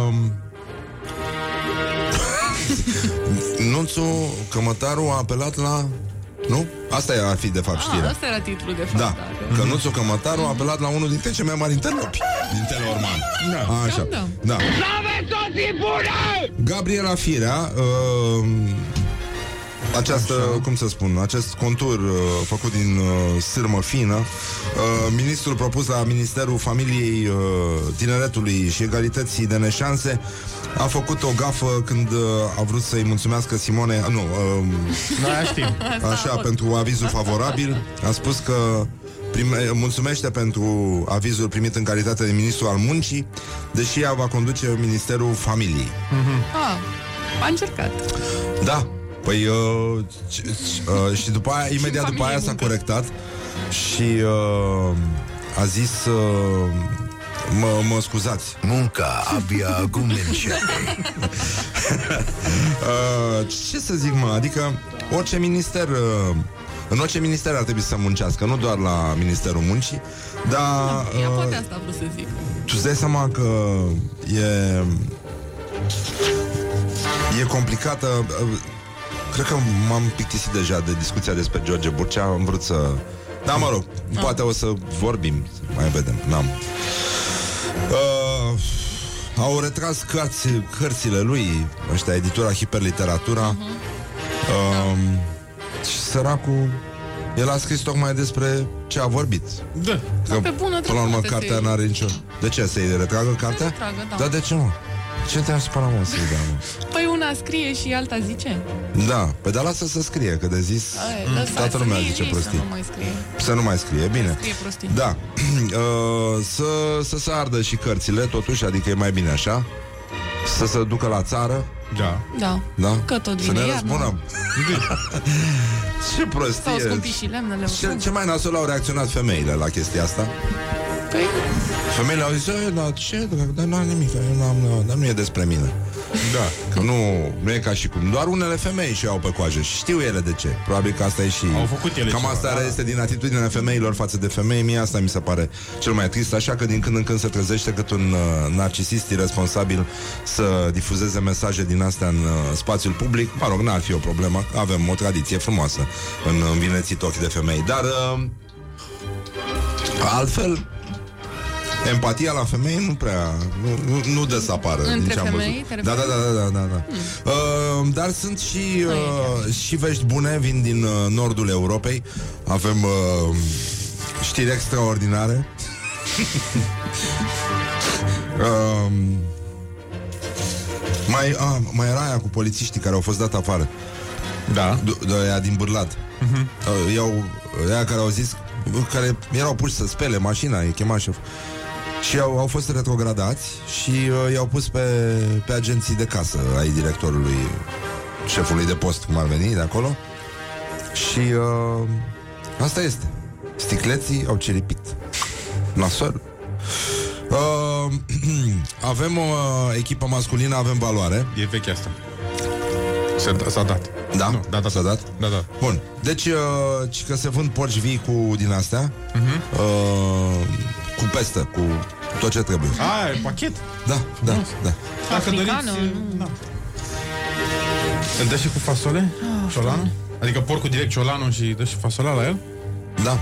Nuțu Cămătaru a apelat la... Nu? Asta ar fi, de fapt, știrea. Asta era titlul, de fapt. Da, că Nuțu Cămătaru a apelat la unul dintre cei mai mari interlopi din Teleorman. Așa. Da. Gabriela Firea, acest contur făcut din sârmă fină, ministrul propus la Ministerul Familiei, Tineretului și Egalității de Neșanse, a făcut o gafă când a vrut să-i mulțumească Simone, așa, pentru avizul favorabil. A spus că mulțumește pentru avizul primit în calitate de ministru al muncii, deși ea va conduce Ministerul Familiei. A încercat. Da. Păi, și după aia, imediat după aia s-a corectat și a zis, mă scuzați. Munca abia acum începe. Ce să zic, mă, adică orice minister, în orice minister ar trebui să muncească, nu doar la Ministerul Muncii, dar... poate asta vreau să zic. Tu îți dai seama că e complicată. Cred că m-am plictisit deja de discuția despre George Burcea. Am vrut să... Da, mă rog, poate o să vorbim, mai vedem. Au retras cărțile lui, ăștia, editura Hiperliteratura. Și săracul, el a scris tocmai despre ce a vorbit. Da. Pe bună până la urmă, cartea n-are nicio... De ce? Să-i retragă cartea? Da, de ce, mă? Ce te-am supărat, mă, să-i dea, mă? Păi una scrie și alta zice. Da, păi dar lasă să scrie, că de zis toată lumea zice prostii. Să nu mai scrie, bine. Scrie prostii. Da. Să se ardă și cărțile, totuși, adică e mai bine așa. Să se ducă la țară. Da. Că tot să vine ne răzbunăm. Ce prostie. S-au scumpit și lemnele. Ce mai nasol au reacționat femeile la chestia asta? Păi... Femeile au zis, dar ce? Dar n-am nimic, dar nu e despre mine. Da. Că nu e ca și cum. Doar unele femei și au pe coajă. Și știu ele de ce. Probabil că asta e și... Au făcut ele cam ceva, asta este din atitudinea femeilor față de femei. Mie asta mi se pare cel mai trist. Așa că din când în când se trezește cât un narcisist irresponsabil să difuzeze mesaje din astea în spațiul public. Mă rog, n-ar fi o problemă. Avem o tradiție frumoasă în învinețit ochi de femei. Dar altfel, empatia la femei nu prea nu dă să apară. Între femei? Da. Dar sunt și vești bune. Vin din nordul Europei. Avem știri extraordinare. Mai era aia cu polițiștii care au fost dat afară. Da. Aia din Bârlad. Aia care au zis, care erau puși să spele mașina, îi chema șef. Și au fost retrogradați și i-au pus pe agenții de casă ai directorului, șefului de post, cum ar veni, de acolo. Și asta este. Sticleții au ciripit. Nasol. Avem o echipă masculină, avem valoare. E veche asta. S-a dat. Da? Nu, da. S-a dat? Da. Bun, deci că se vând porci vii cu din astea, cu pestă, cu tot ce trebuie. E pachet? Da. Dacă doriți... Da. Îl dă și cu fasole? Ciolano? Adică porcul direct ciolano și dă și fasolea la el? Da.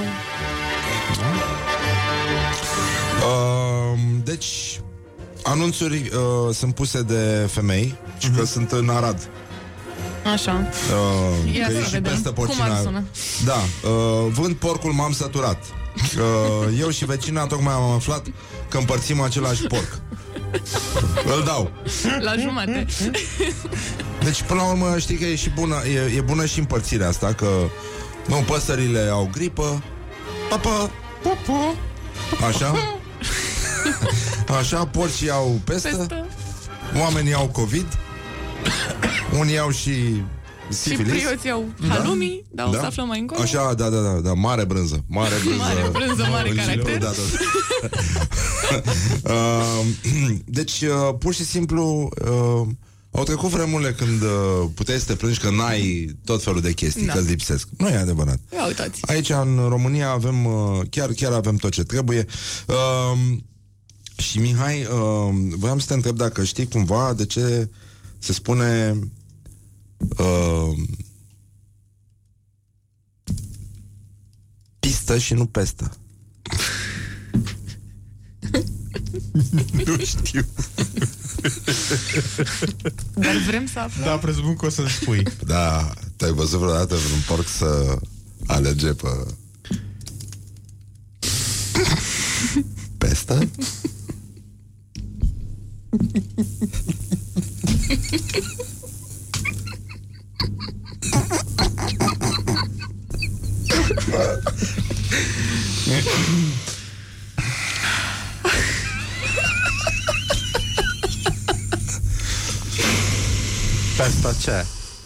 Deci anunțuri sunt puse de femei și că sunt în Arad. Așa. Ia că să e și vedem. pestă porcină. Cum ar suna? Da, vând porcul, m-am săturat. Eu și vecina tocmai am aflat că împărțim același porc. Îl dau la jumate. Deci până la urmă știi că e și bună, e bună și împărțirea asta. Că nu, păsările au gripă. Așa. Așa, porcii au pestă. Oamenii au COVID. Unii au și sifilis. Și prioții au halumii. Da, o să aflăm mai încolo. Așa, da, mare brânză. Mare brânză, mare caracter. Da. Deci, pur și simplu au trecut vremurile când puteai să te plângi că n-ai tot felul de chestii, că-ți lipsesc. Nu e adevărat. Ia uitați. Aici, în România, avem chiar avem tot ce trebuie. Și Mihai, voiam să te întreb dacă știi cumva de ce se spune pistă și nu pestă. Nu știu. Dar vrem să aflăm. Da, presupun că o să-l spui. Da, te-ai văzut vreodată vreun porc să alerge pe pestă? Pesta ce?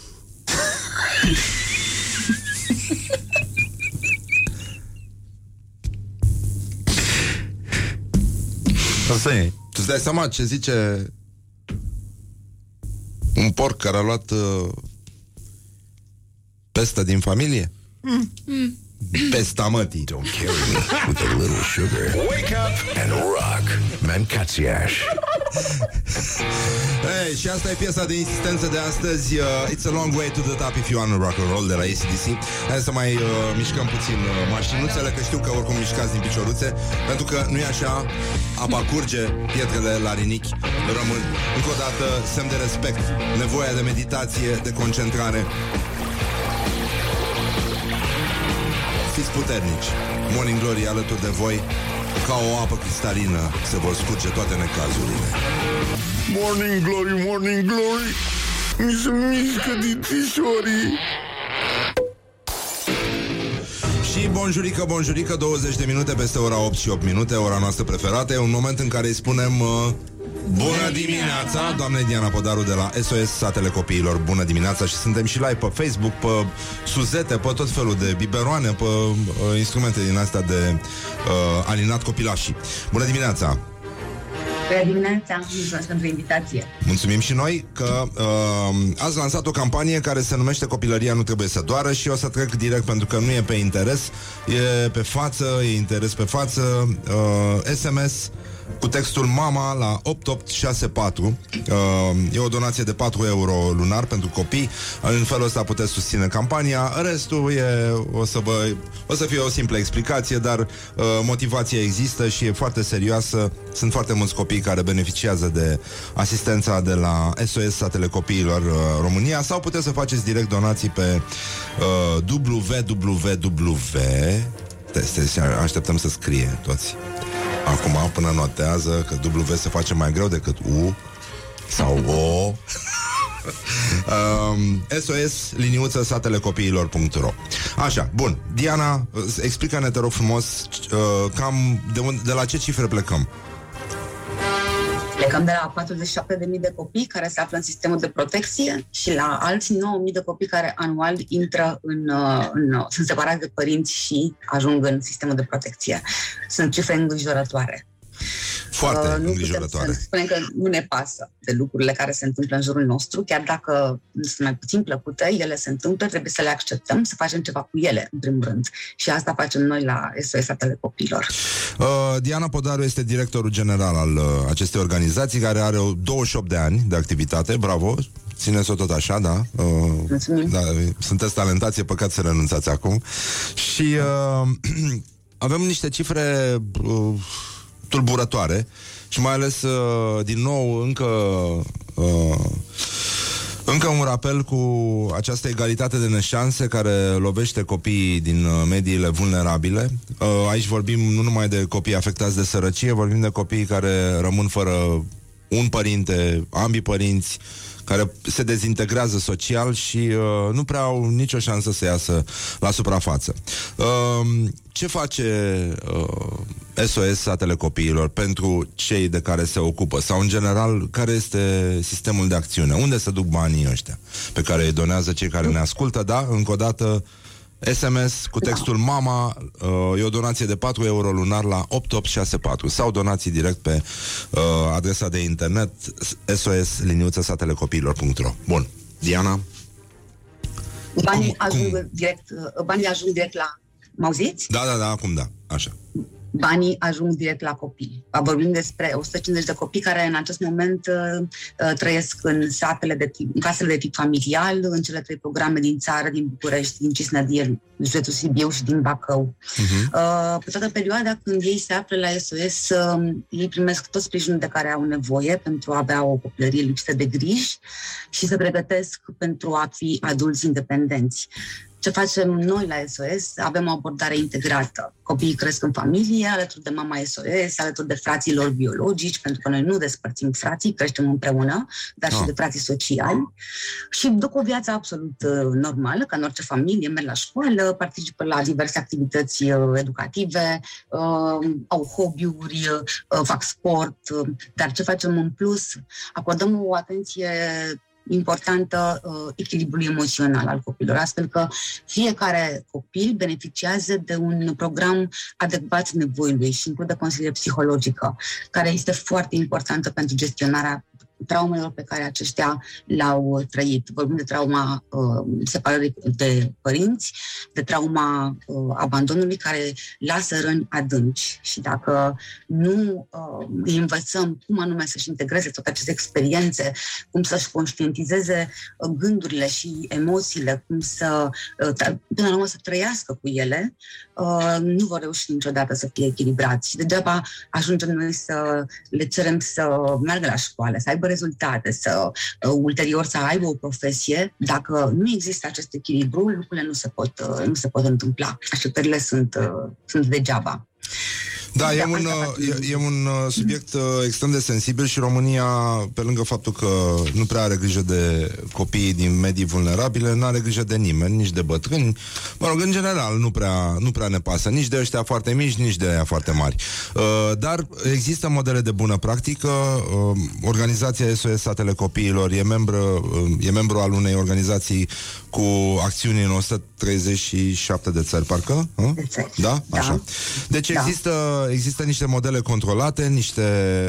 Tu îți dai seama ce zice un porc care a luat pestă din familie? Pesta mătii. Don't carry me with a little sugar. Wake up and rock. Mancațiaș. Hey, și asta e piesa de insistență de astăzi. It's a long way to the top if you wanna rock and roll, de la AC/DC. Hai să mai mișcăm puțin mașinuțele, că știu că oricum mișcați din picioruțe, pentru că nu e așa, apa curge, pietrele la rinichi rămân. Încă o dată, semn de respect, nevoia de meditație, de concentrare. Fiți puternici. Morning Glory alături de voi. Ca o apă cristalină se vor scurge toate necazurile. Morning Glory, Morning Glory, mi se mișcă dințișorii. Și bonjurică, 20 de minute peste ora 8 și 8 minute, ora noastră preferată. E un moment în care îi spunem bună dimineața, doamne Diana Podaru de la SOS Satele Copiilor. Bună dimineața. Și suntem și live pe Facebook, pe suzete, pe tot felul de biberoane, pe instrumente din astea de alinat copilașii. Bună dimineața. Bună dimineața, mulțumesc pentru invitație. Mulțumim și noi că ați lansat o campanie care se numește Copilăria nu trebuie să doară. Și o să trec direct pentru că nu e pe interes, e pe față, e interes pe față. SMS cu textul MAMA la 8864. E o donație de 4 euro lunar pentru copii. În felul ăsta puteți susține campania. Restul o să fie o simplă explicație, dar motivația există și e foarte serioasă. Sunt foarte mulți copii care beneficiază de asistența de la SOS Satele Copiilor România, sau puteți să faceți direct donații pe www. Așteptăm să scrie toți. Acum, până notează că W se face mai greu decât U sau O. SOS-satelecopiilor.ro. Așa, bun. Diana, explică-ne, te rog frumos, cam de la ce cifre plecăm? Plecăm de la 47.000 de copii care se află în sistemul de protecție și la alți 9.000 de copii care anual intră sunt separați de părinți și ajung în sistemul de protecție. Sunt cifre îngrijorătoare. Foarte nu îngrijorătoare. putem să spunem că nu ne pasă de lucrurile care se întâmplă în jurul nostru, chiar dacă sunt mai puțin plăcute, ele se întâmplă, trebuie să le acceptăm, să facem ceva cu ele, în primul rând. Și asta facem noi la SOS Satele Copiilor. Diana Podaru este directorul general al acestei organizații, care are 28 de ani de activitate. Bravo! Țineți-o tot așa, da? Da, sunteți talentați, e păcat să renunțați acum. Și avem niște cifre tulburătoare și mai ales, din nou, încă un rapel cu această egalitate de neșanse care lovește copiii din mediile vulnerabile. Aici vorbim nu numai de copii afectați de sărăcie, vorbim de copii care rămân fără un părinte, ambii părinți, care se dezintegrează social și nu prea au nicio șansă să iasă la suprafață. Ce face SOS Satele Copiilor pentru cei de care se ocupă? Sau, în general, care este sistemul de acțiune? Unde se duc banii ăștia pe care îi donează cei care ne ascultă? Da, încă o dată, SMS cu textul MAMA, e o donație de 4 euro lunar la 8864 sau donații direct pe adresa de internet sos-satelecopiilor.ro. Bun, Diana? Banii ajung direct la... M-auziți? Da, acum da, așa. Banii ajung direct la copii. Vorbim despre 150 de copii care în acest moment trăiesc în casele de tip familial, în cele 3 programe din țară, din București, din Cisnădir, județul Sibiu și din Bacău. Pe toată perioada când ei se află la SOS, ei primesc tot sprijinul de care au nevoie pentru a avea o copilărie lipsită de griji și se pregătesc pentru a fi adulți independenți. Ce facem noi la SOS? Avem o abordare integrată. Copiii cresc în familie, alături de mama SOS, alături de frații lor biologici, pentru că noi nu despărțim frații, creștem împreună, dar și de frații sociali. Și duc o viață absolut normală, ca în orice familie, merg la școală, participă la diverse activități educative, au hobby-uri, fac sport, dar ce facem în plus? Acordăm o atenție importantă echilibrului emoțional al copilor, astfel că fiecare copil beneficiază de un program adecvat nevoilor și include consiliere psihologică, care este foarte importantă pentru gestionarea traumelor pe care aceștia le-au trăit. Vorbim de trauma separării de părinți, de trauma abandonului care lasă răni adânci. Și dacă nu îi învățăm cum anume să-și integreze toate aceste experiențe, cum să-și conștientizeze gândurile și emoțiile, cum să, până la urmă, să trăiască cu ele, nu vor reuși niciodată să fie echilibrați. Și degeaba ajungem noi să le cerem să meargă la școală, să aibă rezultate, să ulterior să aibă o profesie. Dacă nu există acest echilibru, lucrurile nu se pot întâmpla. Așteptările sunt degeaba. Da, e un subiect extrem de sensibil și România, pe lângă faptul că nu prea are grijă de copiii din medii vulnerabile, nu are grijă de nimeni, nici de bătrâni. Mă rog, în general, nu prea ne pasă nici de ăștia foarte mici, nici de aia foarte mari. Dar există modele de bună practică. Organizația SOS Satele Copiilor e membru al unei organizații cu acțiuni în 137 de țări, parcă? Da? Așa. Deci există niște modele controlate, niște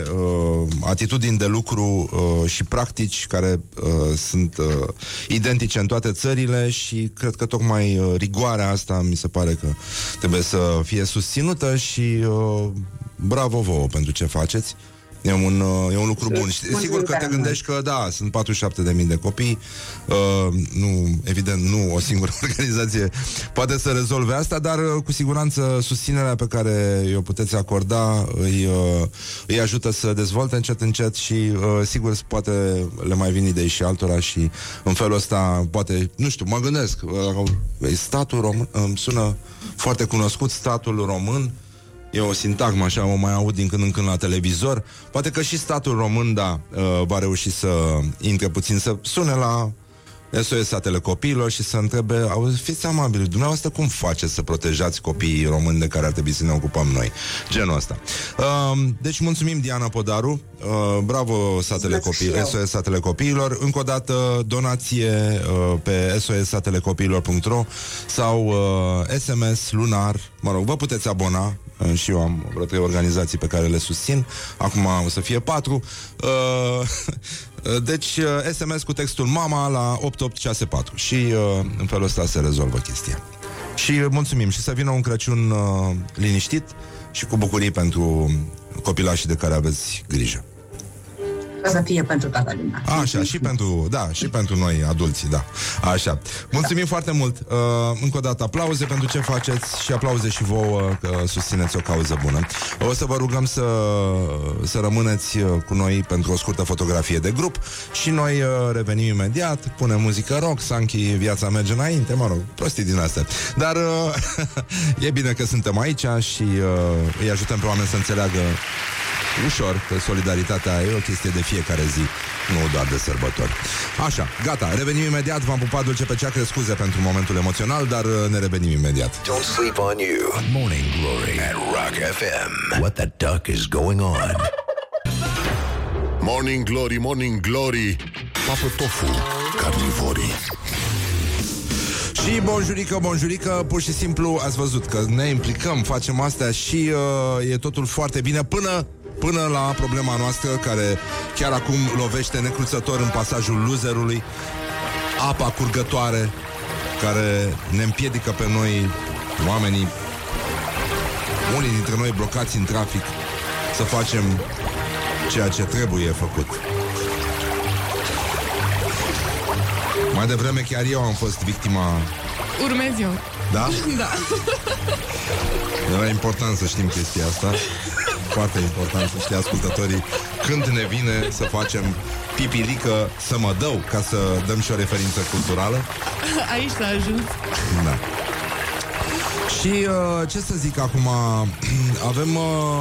atitudini de lucru și practici care sunt identice în toate țările și cred că tocmai rigoarea asta mi se pare că trebuie să fie susținută și bravo vouă pentru ce faceți. E un lucru bun. Sigur că te gândești că, da, sunt 47.000 de copii. Evident, nu o singură organizație poate să rezolve asta, dar cu siguranță susținerea pe care o puteți acorda îi ajută să dezvolte încet și sigur poate le mai vin idei și altora și în felul ăsta poate, nu știu, mă gândesc, statul român îmi sună foarte cunoscut, statul român. E o sintagmă, așa, o mai aud din când în când la televizor. Poate că și statul român, va reuși să intre puțin, să sune la SOS Satele Copiilor și să întrebe, fiți amabili, dumneavoastră cum faceți să protejați copiii români de care ar trebui să ne ocupăm noi? Genul ăsta. Deci mulțumim, Diana Podaru. Bravo, SOS Satele Copiilor. Încă o dată, donație pe sossatelecopiilor.ro sau SMS lunar. Mă rog, vă puteți abona. Și eu am vreo 3 organizații pe care le susțin. Acum o să fie 4. Deci SMS cu textul MAMA la 8864. Și în felul ăsta se rezolvă chestia. Și mulțumim. Și să vină un Crăciun liniștit și cu bucurii pentru copilașii de care aveți grijă. Să fie pentru toată lumea. Așa, și pentru noi adulții, da. Așa. Mulțumim foarte mult. Încă o dată aplauze pentru ce faceți și aplauze și vouă că susțineți o cauză bună. O să vă rugăm să rămâneți cu noi pentru o scurtă fotografie de grup și noi revenim imediat, punem muzică rock, Sanchi, viața merge înainte, mă rog, prostii din astea. Dar e bine că suntem aici și îi ajutăm pe oameni să înțeleagă ușor că solidaritatea e o chestie de fiecare zi, nu doar de sărbători. Așa, gata, revenim imediat. V-am pupat dulce pe ceacre, scuze pentru momentul emoțional, dar ne revenim imediat. Don't sleep on you. Morning Glory at Rock FM. What the duck is going on? Morning Glory, Morning Glory, papă tofu, carnivorii. Și bonjurică, pur și simplu ați văzut că ne implicăm, facem astea și e totul foarte bine până la problema noastră care chiar acum lovește necruțător în pasajul loserului, apa curgătoare care ne împiedică pe noi, oamenii, unii dintre noi blocați în trafic, să facem ceea ce trebuie făcut. Mai devreme chiar eu am fost victima. Urmez eu. Da? Da. Era important să știm chestia asta. Foarte important să știe ascultătorii când ne vine să facem pipilică să mă dău, ca să dăm și o referință culturală. Aici s-a ajuns. Da. Și ce să zic acum, avem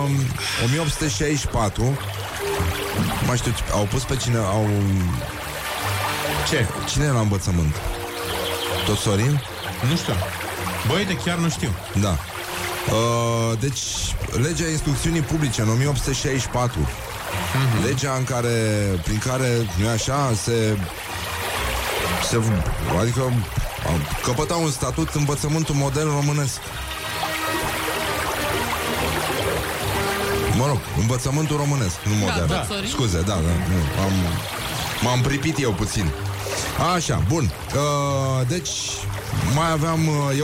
1864. Mai știu, au pus pe cine au... Ce? Cine e la învățământ? Tot Sorin? Nu știu. Băi, de chiar nu știu. Da. Deci, legea instrucțiunii publice în 1864. Legea prin care, nu așa, adică căpăta un statut învățământul model românesc. Mă rog, învățământul românesc, nu modern. Da. Scuze, da, nu, m-am pripit eu puțin. Așa, bun. Deci, mai aveam,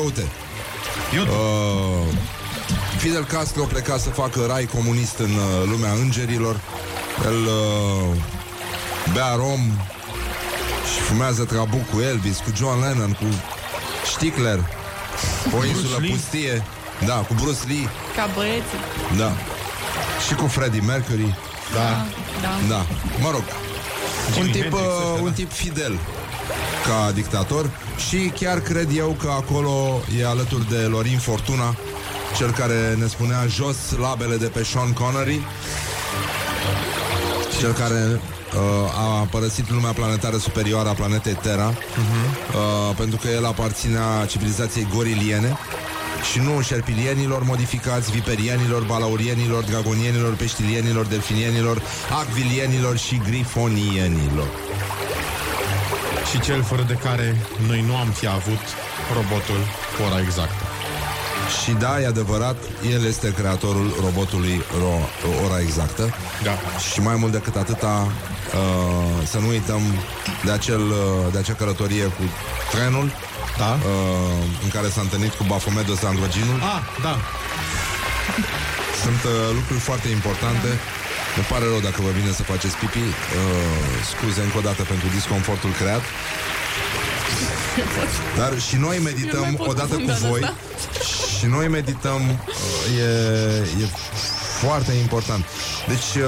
Fidel Castro pleca să facă rai comunist în lumea îngerilor. El bea rom și fumează trabuc cu Elvis, cu John Lennon, cu Stigler, pe o insulă pustie. Da, cu Bruce Lee. Ca băieții. Da. Și cu Freddie Mercury. Da. Mă rog, un tip fidel ca dictator. Și chiar cred eu că acolo e alături de Lorin Fortuna, cel care ne spunea jos labele de pe Sean Connery, cel care a părăsit lumea planetară superioară a planetei Terra, pentru că el aparținea civilizației goriliene și nu șerpilienilor modificați, viperienilor, balaurienilor, dragonienilor, peștilienilor, delfinienilor, acvilienilor și grifonienilor. Și cel fără de care noi nu am fi avut robotul cu ora exactă. Și da, e adevărat, el este creatorul robotului ora exactă. Da. Și mai mult decât atâta, să nu uităm de acea călătorie cu trenul, da? În care s-a întâlnit cu Baphomet Androginul. Da. Sunt lucruri foarte importante. Îmi pare rău dacă vă vine să faceți pipi. Scuze încă o dată pentru disconfortul creat. Dar și noi medităm odată cu voi. Și noi medităm. E foarte important. Deci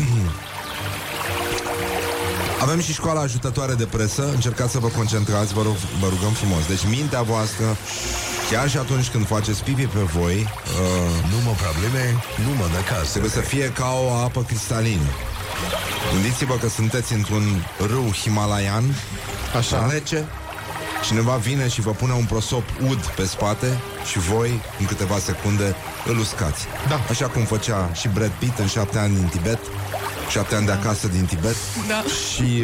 avem și școala ajutătoare de presă. Încercați să vă concentrați, vă rugăm frumos. Deci mintea voastră, chiar și atunci când faceți pipi pe voi, numai probleme, numai necazuri. trebuie să fie ca o apă cristalină. Gândiți-vă că sunteți într-un râu himalaian Așa. Rece. Cineva vine și vă pune un prosop ud pe spate și voi, în câteva secunde, îl uscați. Da. Așa cum făcea și Brad Pitt în 7 ani din Tibet, 7 ani de acasă din Tibet. Da. Și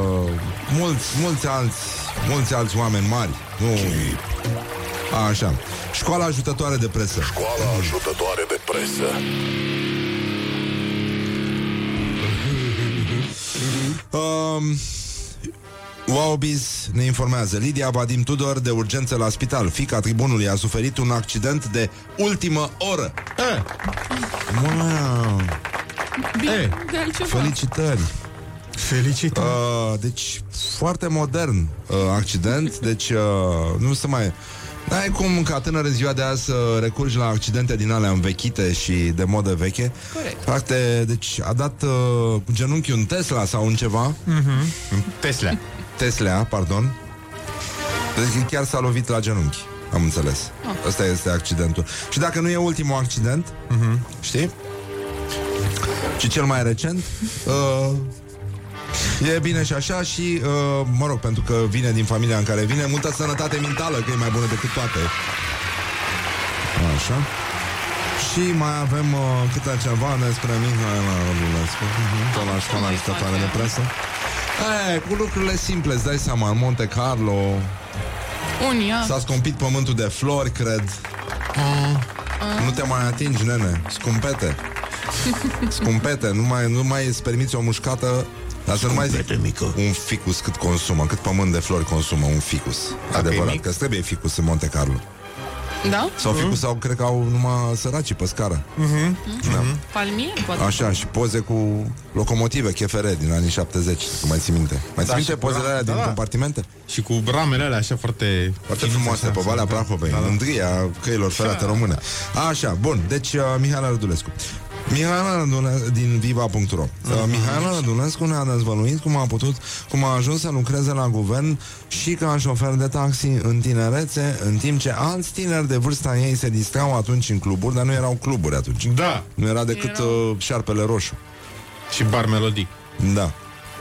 mulți alți oameni mari. Nu. Așa. Școala ajutătoare de presă. Școala ajutătoare de presă. Wowbiz ne informează. Lidia Vadim Tudor de urgență la spital. Fiica tribunului a suferit un accident de ultimă oră. Wow. Bine, de altceva. Felicitări. Deci foarte modern accident. Deci nu se mai... N-ai cum ca tânăr în ziua de azi să recurgi la accidente din alea învechite și de modă veche. Corect. Practic, deci a dat cu genunchiul un Tesla sau un ceva. Tesla, pardon. Deci chiar s-a lovit la genunchi. Am înțeles. Ăsta este accidentul. Și dacă nu e ultimul accident, știi? Și cel mai recent, e bine și așa și, mă rog, pentru că vine din familia în care vine, multă sănătate mentală, că e mai bună decât toate. Așa. Și mai avem câte ceva despre Mihaela Rădulescu, tot la școala ajutătoare de presă. Cu lucrurile simple, îți dai seama, în Monte Carlo s-a scumpit pământul de flori, cred. Nu te mai atingi, nene. Scumpete, nu mai îți permiți o mușcată. Dar să nu mai zic un ficus cât consumă, cât pământ de flori consumă un ficus. Adevărat, că trebuie ficus în Monte Carlo. Da? Sau ficus sau cred că au numai săracii pe scară. Da. Palmier, poate. Așa, și poze cu locomotive CFR din anii 70, cum mai ții minte. Mai ții minte pozele alea din compartimente? Și cu ramele alea așa foarte frumoase pe Valea Prahovei, mândria căilor ferate române. Așa, bun, deci Mihaela Rădulescu. Mihaela Rădulescu din Viva.ro. Mihaela Rădulescu ne-a dezvăluit cum a ajuns să lucreze la guvern și ca șofer de taxi în tinerețe, în timp ce alți tineri de vârsta ei se distrau atunci în cluburi, dar nu erau cluburi atunci. Da. Nu era decât Șarpele Roșu și Bar Melodii. Da.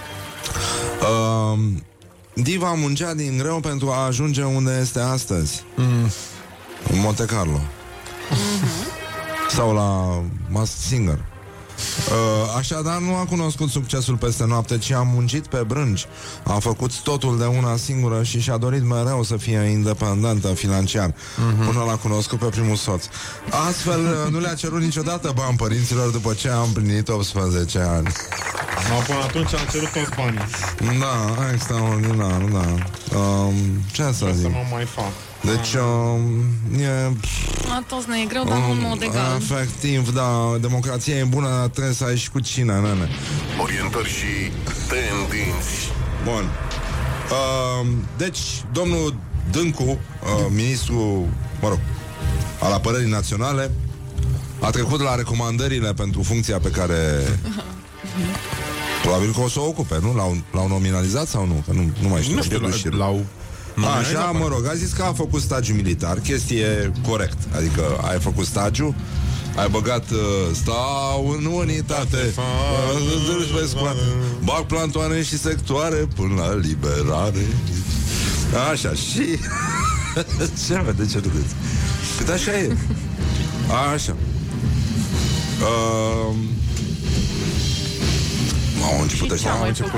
Diva muncea din greu pentru a ajunge unde este astăzi. În Monte Carlo. Sau la Masked Singer. Așadar nu a cunoscut succesul peste noapte, ci a muncit pe brânci. A făcut totul de una singură și și-a dorit mereu să fie independentă financiar, până l-a cunoscut pe primul soț. Astfel nu le-a cerut niciodată bani părinților după ce a împlinit 18 ani. Până atunci am cerut toți banii. Da, extraordinar, da. Ce să zic? Să mă mai fac. Deci, Atos ne e greu, dar în mod egal. Efectiv, da, democrația e bună, dar trebuie să ai și cu cine, nene. Orientări și tendinți. Bun. Deci, domnul Dâncu, ministru, mă rog, al apărării naționale, a trecut la recomandările pentru funcția pe care probabil că o să o ocupe, nu? L-au nominalizat sau nu? Că nu mai știu. Nu știu, l-au așa, mă rog, a zis că a făcut stagiu militar. Chestie corect. Adică ai făcut stagiu, ai băgat stau în unitate, bag plantoane și sectoare până la liberare. Așa, și ce mă, de ce râdeți? Cât așa e. Așa. Au început ăștia.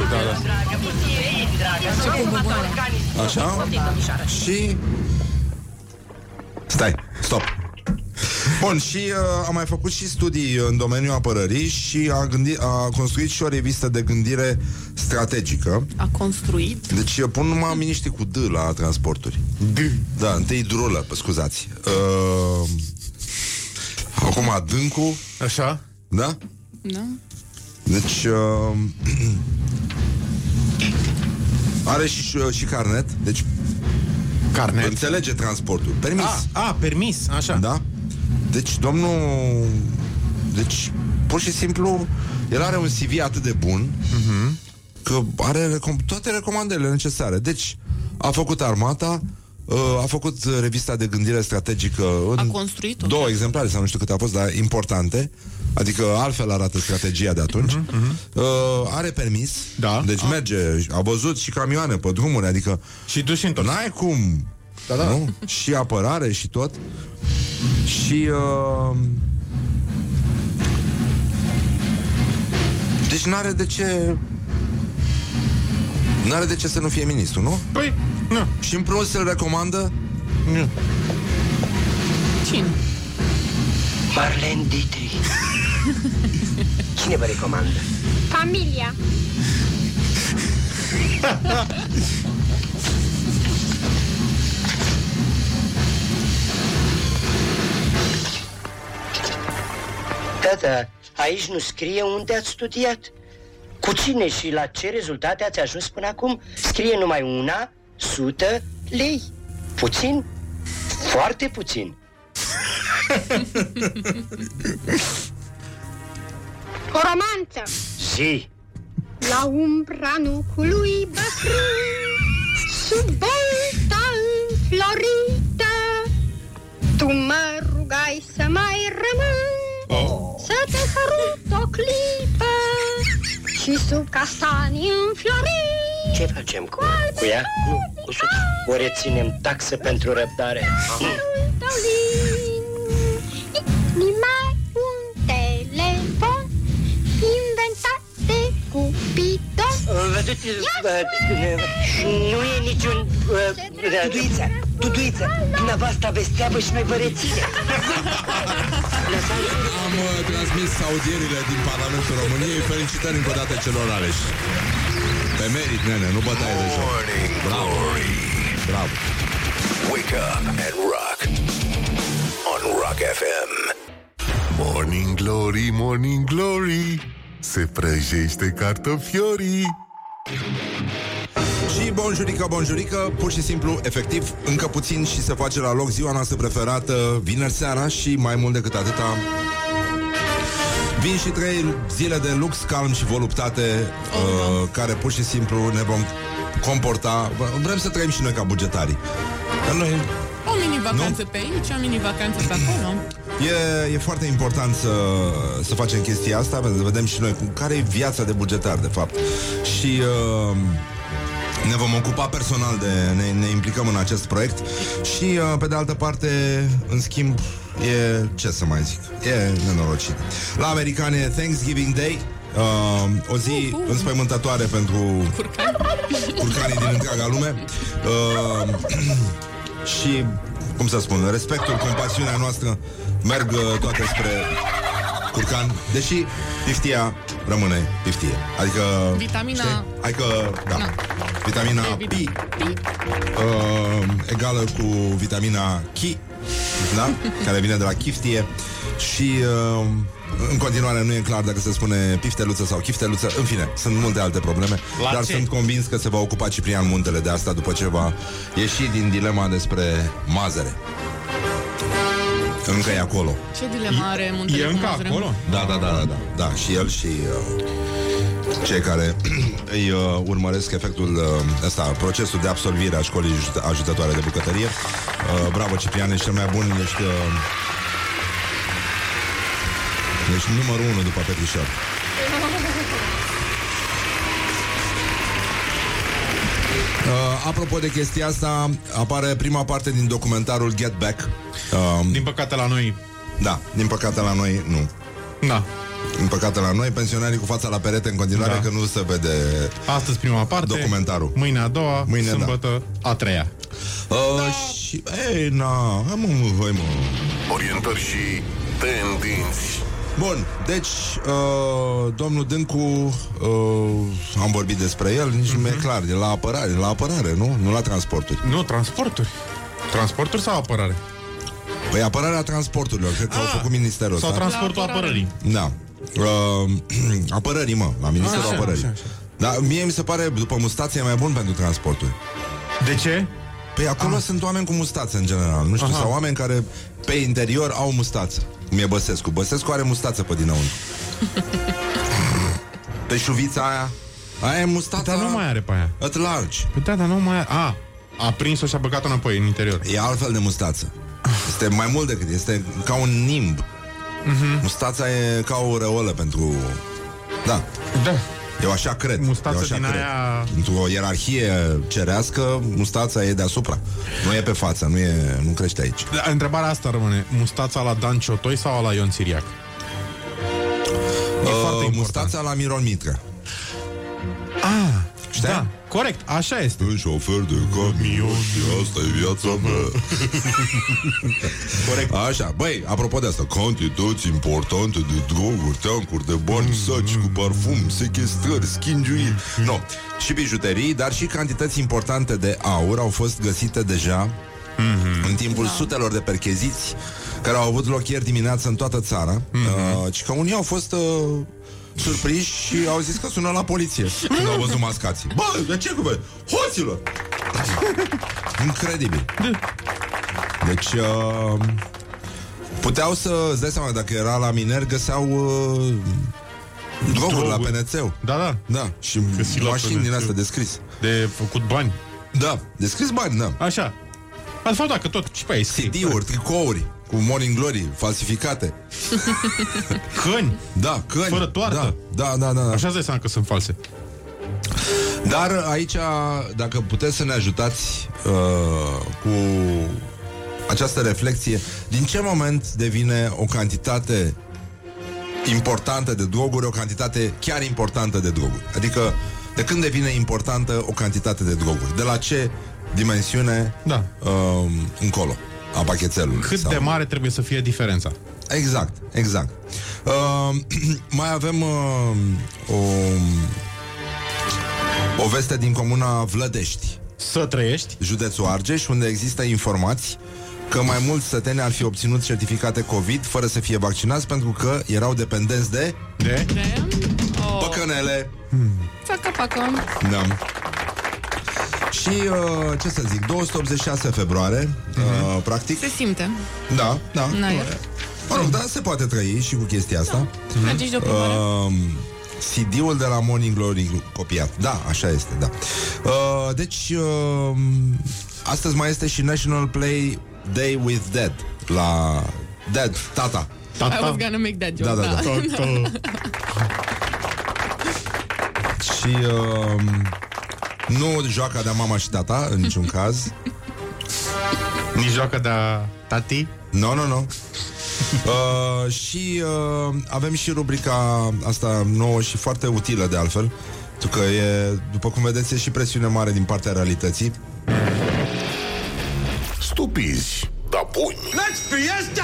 Așa. Și stai, stop. Bun, și a mai făcut și studii în domeniul apărării și a construit și o revistă de gândire strategică. A construit? Deci pun numai miniștri cu D la transporturi. Da, întâi drulă, scuzați. Acum Dâncu. Așa? Da? Da. Deci are și carnet. Deci carnet. Înțelege transportul. Permis. Permis, așa. Da? Deci domnul, deci pur și simplu el are un CV atât de bun că are toate recomandările necesare. Deci a făcut armata, a făcut revista de gândire strategică în a construit-o. 2 exemplare sau nu știu câte a fost, dar importante. Adică altfel arată strategia de atunci. Are permis, deci merge, a văzut și camioane pe drumuri, adică și tu și întors. N-ai cum, nu? Și apărare și tot. Și deci n-are de ce să nu fie ministru, nu? Păi, nu. Și în plus îl recomandă? Nu. Cine? Marlene Dietrich. Cine vă recomandă? Familia. Tata, aici nu scrie unde ați studiat. Cu cine și la ce rezultate ați ajuns până acum? Scrie numai 100 lei. Puțin? Foarte puțin. O romanță. Zi. La umbra nucului bătrân, sub bolta înflorită, tu mă rugai să mai rămân, să te sărut o clipă și sub castanii înfloriți. Ce facem cu ea? Nu, cu sus. O reținem taxă pentru răbdare. Numai un telefon inventat de Cupidon. Nu e niciun... Duduiță, dumneavoastră aveți treabă și noi vă reținem. Am transmis audierile din Parlamentul României. Felicitări încă o dată celor aleși. Pe merit, nene, nu bătaie de joc. Bravo. Bravo. Wake up and rock on Rock FM. Morning Glory, Morning Glory, se prăjește cartofiorii. Și bonjurică, pur și simplu, efectiv, încă puțin și se face la loc ziua noastră preferată, vineri seara, și mai mult decât atâta vin și 3 zile de lux, calm și voluptate, care pur și simplu ne vom comporta. Vrem să trăim și noi ca bugetarii. Noi... O mini-vacanță pe aici, o mini-vacanță pe acolo. E foarte important să facem chestia asta, pentru că vedem și noi care e viața de bugetar, de fapt. Și ne vom ocupa personal ne implicăm în acest proiect. Și pe de altă parte, în schimb, e, ce să mai zic, e nenorocit. La americani e Thanksgiving Day, o zi înspăimântătoare pentru curcanii din întreaga lume. Și, cum să spun, respectul, compasiunea noastră merg toate spre curcan, deși piftia rămâne piftie. Adică vitamina, știi? Adică, da, vitamina P egală cu vitamina K, da? Care vine de la chiftie. Și în continuare nu e clar dacă se spune pifteluță sau chifteluță. În fine, sunt multe alte probleme. Dar sunt convins că se va ocupa Ciprian Muntele de asta, după ce va ieși din dilema despre mazăre. Încă e acolo. Ce dilema are Muntele? E încă acolo? Da, și el și cei care îi urmăresc efectul ăsta, procesul de absolvire a școlii ajutătoare de bucătărie. Bravo, Ciprian, ești cel mai bun, ești numărul 1 după Petrișor. Apropo de chestia asta, apare prima parte din documentarul Get Back. Din păcate la noi. Da, din păcate la noi nu. Da. Din păcate la noi, pensionarii cu fața la perete în continuare, că nu se vede. Astăzi prima parte, documentarul. Mâine a doua, sâmbătă a treia. Și, orientări și tendinți. Bun, deci domnul Dâncu, am vorbit despre el, nici nu e clar, e la apărare, nu? Nu la transporturi. Nu, transporturi. Transporturi sau apărare? Păi apărarea transporturilor, cred că au făcut ministerul ăsta. Sau transportul apărării. Da. Apărării, la Ministerul Apărării. Așa. Dar mie mi se pare, după mustață, e mai bun pentru transporturi. De ce? Păi acolo sunt oameni cu mustață în general, nu știu, sau oameni care pe interior au mustață. Cum e Băsescu. Băsescu are mustață pe dinăuntru. Pe șuvița aia e mustața. Dar nu mai are pe aia. At large. Păi da, dar nu mai are. A prins-o și a băgat-o înapoi în interior. E altfel de mustață. Este mai mult decât, este ca un nimb. Mustața e ca o reolă pentru... Da. Eu așa cred. Mustața din aia... Într-o ierarhie cerească, mustața e deasupra. Nu e pe față, nu crește aici. Întrebarea asta rămâne. Mustața la Dan Ciotoi sau la Ion Siriac? Mustața la Miron Mitrea. Știi? Da, corect, așa este. Un șofer de camion și asta e viața mea. Corect. Așa, băi, apropo de asta, cantități importante de droguri, teancuri de bani saci cu parfum, sechestrări, schingiuiri. No, și bijuterii, dar și cantități importante de aur au fost găsite deja în timpul sutelor de percheziți care au avut loc ieri dimineață în toată țara. Și că unii au fost... surprinși și au zis că sună la poliție când au văzut mascații. Bă, de ce cu bă? Hoților! Incredibil. Deci puteau să, îți dai seama, dacă era la miner, găseau droguri la PNC-ul. Da. Și mașini din astea de scris. De făcut bani. Da, de scris bani, da. Așa. De fapt, dacă tot, ce pe aici? CD-uri, tricouri cu Morning Glory falsificate. Câini. Da, câini. Fără toartă. Da. Așa îți dai seama că sunt false. Dar aici, dacă puteți să ne ajutați cu această reflexie, din ce moment devine o cantitate importantă de droguri o cantitate chiar importantă de droguri? Adică, de când devine importantă o cantitate de droguri? De la ce dimensiune încolo a pachetelului? Cât de mare trebuie să fie diferența? Exact. Mai avem o veste din comuna Vlădești. Să trăiești. Județul Argeș, unde există informații că mai mulți săteni ar fi obținut certificate COVID fără să fie vaccinați pentru că erau dependenți de păcănele. Facă. Da. Și, ce să zic, 286 februarie, practic. Se simte. Da. Mă rog, dar se poate trăi și cu chestia asta. Mergi de o CD-ul de la Morning Glory copiat. Da, așa este, da. Deci, astăzi mai este și National Play Day with Dad. La Dad, tata. I was gonna make that joke. Da. Și nu joaca de mama și tata, în niciun caz. Nici joaca de tati? Nu. Și avem și rubrica asta nouă și foarte utilă, de altfel, pentru că e, după cum vedeți, e și presiune mare din partea realității. Stupizi, da buni. Let's fiesta!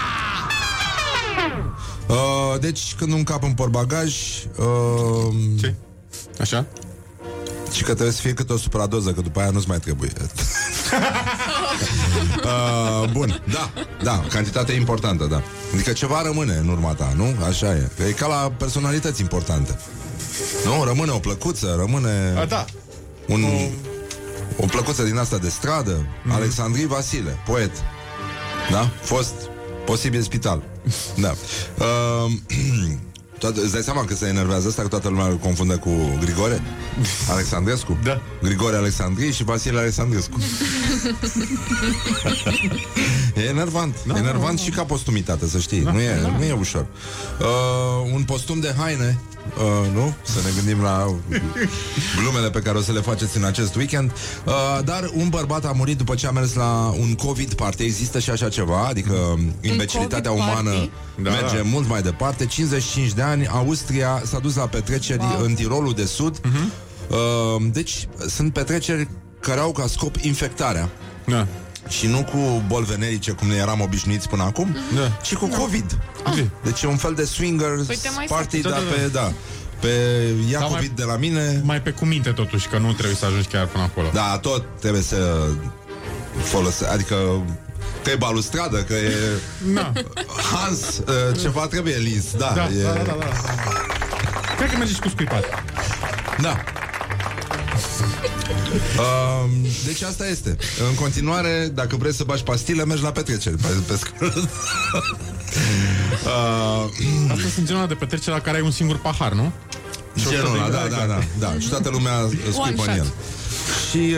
Deci, când un cap în portbagaj, ce? Așa? Și că trebuie să fie cât o supradoză, că după aia nu-ți mai trebuie. Bun, da, cantitatea importantă, da. Adică ceva rămâne în urma ta, nu? Așa e. E ca la personalități importante. Nu? Rămâne o plăcuță, rămâne o plăcuță din asta de stradă. Alexandrii Vasile, poet. Da? Fost posibil spital. Da. Îți dai seama că se enervează asta, că toată lumea îl confundă cu Grigore Alexandrescu? Da. Grigore Alexandrii și Vasile Alexandrescu. E enervant. E enervant și ca postumitate, să știi. Nu e ușor. Un postum de haine, nu? Să ne gândim la glumele pe care o să le faceți în acest weekend. Dar un bărbat a murit după ce a mers la un COVID party. Există și așa ceva, adică imbecilitatea umană merge mult mai departe. 55 de ani, Austria s-a dus la petreceri în Tirolul de Sud. Deci sunt petreceri care au ca scop infectarea. Și nu cu boli venerice, cum ne eram obișnuiți până acum, ci cu COVID. Deci e un fel de swingers party, dar pe ia da, COVID de la mine. Mai pe cuminte totuși, că nu trebuie să ajungi chiar până acolo. Da, tot trebuie să folosești, adică trebuie balustradă, că e Hans, ceva trebuie lins. Da. Cred că mergi cu scuipat. Da. Deci asta este. În continuare, dacă vrei să bagi pastile, mergi la petreceri. Pe scurt. Asta sunt genul de petreceri la care ai un singur pahar, nu? Genul ăla, da. Și toată lumea scuipă în el. Și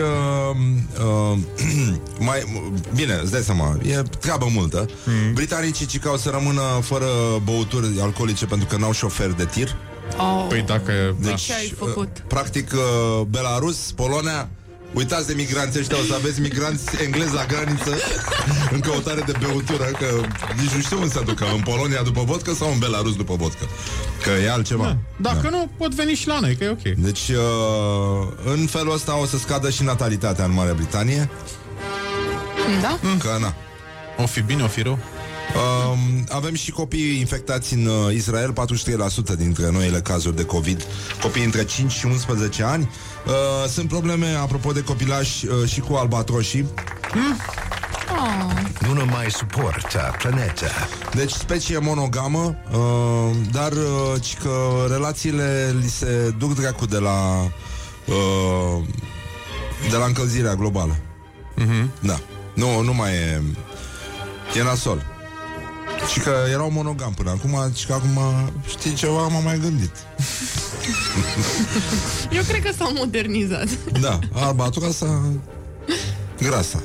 bine, îți dai seama, e treabă multă. Britanicii cicau să rămână fără băuturi alcoolice pentru că n-au șofer de tir. Păi dacă... Deci, ce ai făcut? Practic, Belarus, Polonia, uitați de migranți ăștia, o să aveți migranți englezi la graniță în căutare de băutură, că nici nu știu unde se ducă, în Polonia după vodka sau în Belarus după vodka, că e altceva. Dacă nu, pot veni și la noi, că e ok. Deci, în felul ăsta o să scadă și natalitatea în Marea Britanie. Da? Că na. O fi bine, o fi rău. Avem și copii infectați în Israel, 43% dintre noile cazuri de COVID, copii între 5 și 11 ani. Sunt probleme, apropo de copilași, și cu albatroșii. Nu mai suportă planeta. Deci specie monogamă, dar ci că relațiile li se duc dracu de la încălzirea globală. Da. Nu mai e. E nasol. Și că erau monogam până acum, și că acum, știi ceva, m-am mai gândit. Eu cred că s-au modernizat. Da, albatroasa grasa.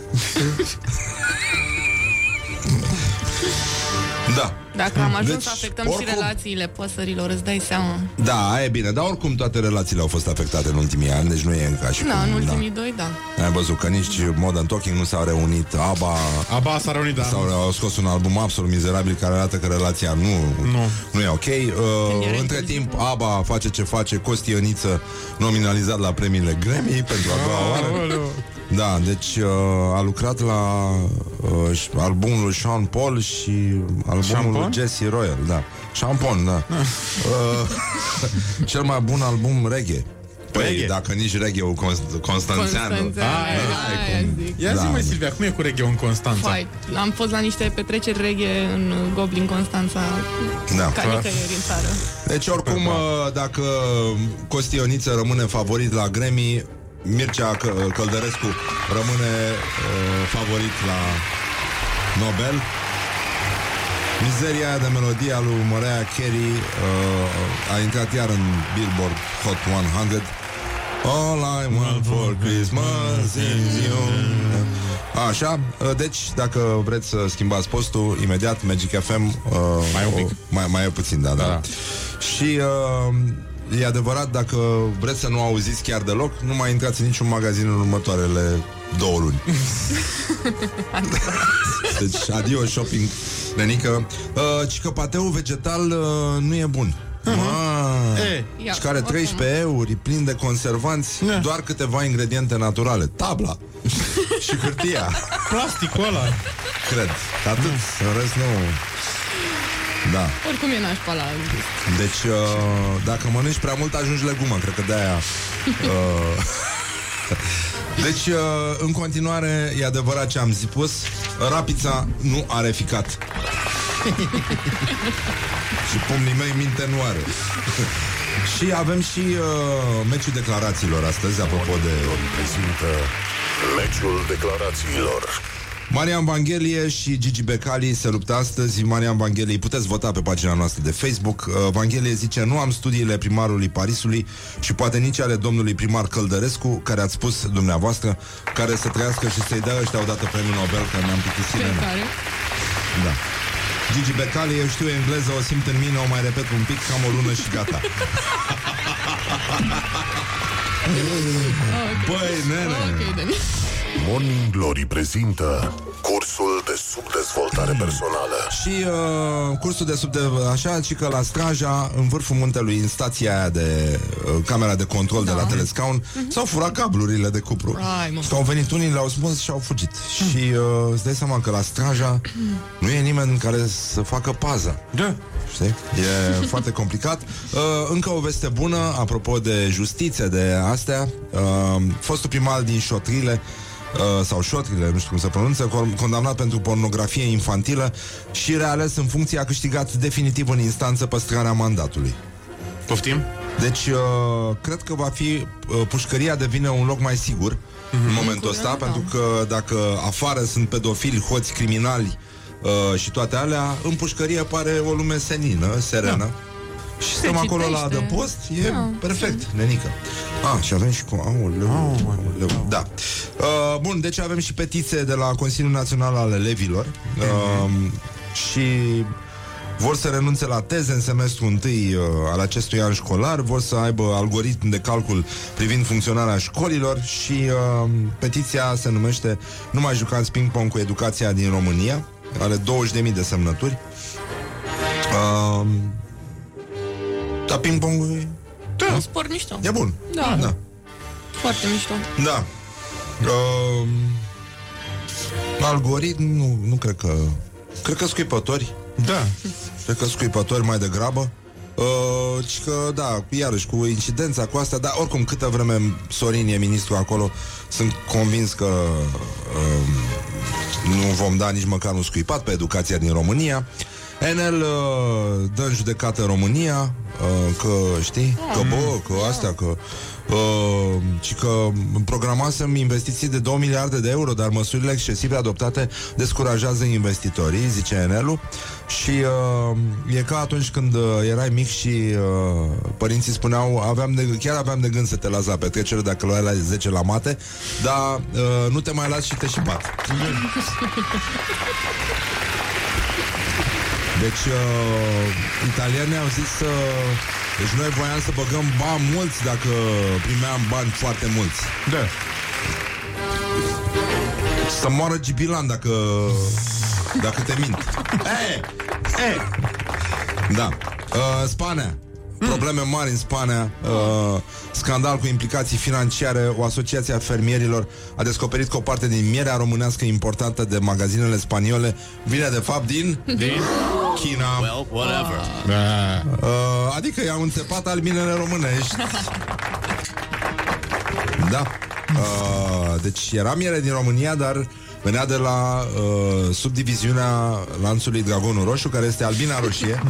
Da. Dacă am ajuns deci, să afectăm oricum, și relațiile păsărilor, îți dai seama. Da, e bine, dar oricum toate relațiile au fost afectate în ultimii ani, deci nu e ca și Da, cum, în ultimii doi, da. Ai văzut că nici Modern Talking nu s-au reunit. ABBA s-a reunit, da. Au scos un album absolut mizerabil care arată că relația nu e ok. Între timp, ABBA face ce face, Costi Ioniță nominalizat la premiile Grammy pentru a doua oară. Da, deci a lucrat la albumul lui Sean Paul și albumul lui Jesse Royal, da. Sean Paul, da. Cel mai bun album reggae. Păi, dacă nici reggae-ul constanțeanu. Ia zi-mă, Silvia, cum e cu reggae-ul în Constanța? Am fost la niște petreceri reggae în Goblin, Constanța, ca nicăieri în țară. Deci, oricum, dacă Costi Ioniță rămâne favorit la Grammy, Mircea Căldărescu rămâne favorit la Nobel. Mizeria de melodie a lui Mariah Carey a intrat iar în Billboard Hot 100. All I want for Christmas is you. Așa, deci dacă vreți să schimbați postul, imediat Magic FM mai e puțin, da. Și e adevărat, dacă vreți să nu auziți chiar deloc, nu mai intrați în niciun magazin în următoarele 2 luni. Deci adio shopping, nenică. Și că pateul vegetal nu e bun. Și care 13 euro, plin de conservanți, doar câteva ingrediente naturale. Tabla și hârtia, plasticul ăla. Cred, atât, în rest nu. Da. Oricum e nașpa la deci, dacă mănânci prea mult, ajungi legumă. Cred că de-aia Deci, în continuare, e adevărat ce am spus, rapița nu are ficat. Și pumnii mei minte nu are. Și avem și meciul declarațiilor astăzi, apropo de... Prezintă meciul declarațiilor. Marian Vanghelie și Gigi Becali se luptă astăzi. Marian Vanghelie, puteți vota pe pagina noastră de Facebook. Vanghelie zice: nu am studiile primarului Parisului și poate nici ale domnului primar Căldărescu, care ați spus dumneavoastră, care să trăiască și să-i dea ăștia odată premiul Nobel, că ne-am plictisit. Da. Gigi Becali, eu știu engleză, o simt în mine, o mai repet un pic, cam o lună și gata. Băi, nene. Morning Glory prezintă cursul de subdezvoltare personală. Și cursul de așa, ci că la Straja, în vârful muntelui, în stația aia de camera de control de la Telescaun, s-au furat cablurile de cupru. Și au venit unii, le-au spus și au fugit. Și îți dai seama că la Straja nu e nimeni care să facă pază. Da. Știi? E foarte complicat. Încă o veste bună, apropo de justiție, de astea. Fostul primar din Șotrile, sau Șotrile, nu știu cum se pronunță, condamnat pentru pornografie infantilă și reales în funcție, a câștigat definitiv în instanță păstrarea mandatului. Poftim? Deci, cred că va fi, pușcăria devine un loc mai sigur în momentul ăsta, pentru că dacă afară sunt pedofili, hoți, criminali și toate alea, în pușcărie pare o lume senină, serenă. Și stăm acolo la adăpost. E perfect, nenică. Și avem și cu... Aoleu. Da. Bun, deci avem și petiție de la Consiliul Național al Elevilor. Și vor să renunțe la teze în semestrul întâi al acestui an școlar, vor să aibă algoritm de calcul privind funcționarea școlilor și petiția se numește "Nu mai jucați ping-pong cu educația din România". Are 20.000 de semnături. Da, ping-pongul e... Da, un sport mișto. E bun. Da. Foarte mișto. Da. Algoritm, nu cred că... Cred că scuipători. Da. Cred că scuipători mai degrabă. Și că, da, iarăși cu incidența, cu asta, dar oricum câtă vreme Sorin e ministru acolo, sunt convins că nu vom da nici măcar un scuipat pe educația din România. Enel dă în judecată România, că, știi, că astea, că și că programasem investiții de 2 miliarde de euro, dar măsurile excesive adoptate descurajează investitorii, zice Enelul. Și e ca atunci când erai mic și părinții spuneau, chiar aveam de gând să te las la petrecere dacă luai la 10 la mate, dar nu te mai las și te și bat. Deci italienii au zis deci noi voiam să băgăm bani mulți dacă primeam bani foarte mulți. Da. Să moară Gibilan dacă te mint. Da. Spania. Probleme mari în Spania. Scandal cu implicații financiare. O asociație a fermierilor a descoperit că o parte din mierea românească importată de magazinele spaniole vine de fapt din China. Well, whatever. Adică i-au înțepat albinele românești. Da. Deci era miere din România, dar venea de la subdiviziunea lanțului Dragonul Roșu, care este albina roșie.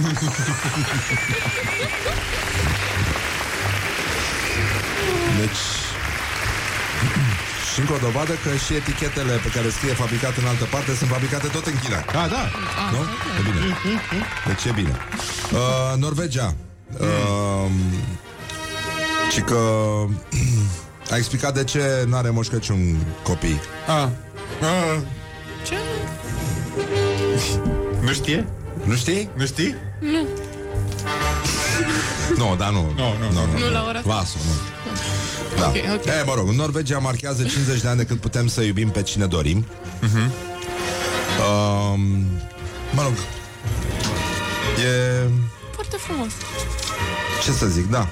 Deci și încă o dovadă că și etichetele pe care scrie fabricat în altă parte sunt fabricate tot în China. Da. Nu? E bine. Deci e bine. Norvegia. Și că a explicat de ce n-are Moș Crăciun copii. Ce? Nu știe? Nu știi? Nu știi? Nu. Nu, dar nu. Nu la ora asta. Lasă, nu. Da. Okay. Mă rog, Norvegia marchează 50 de ani de când putem să iubim pe cine dorim. Mă rog, e foarte frumos. Ce să zic, da.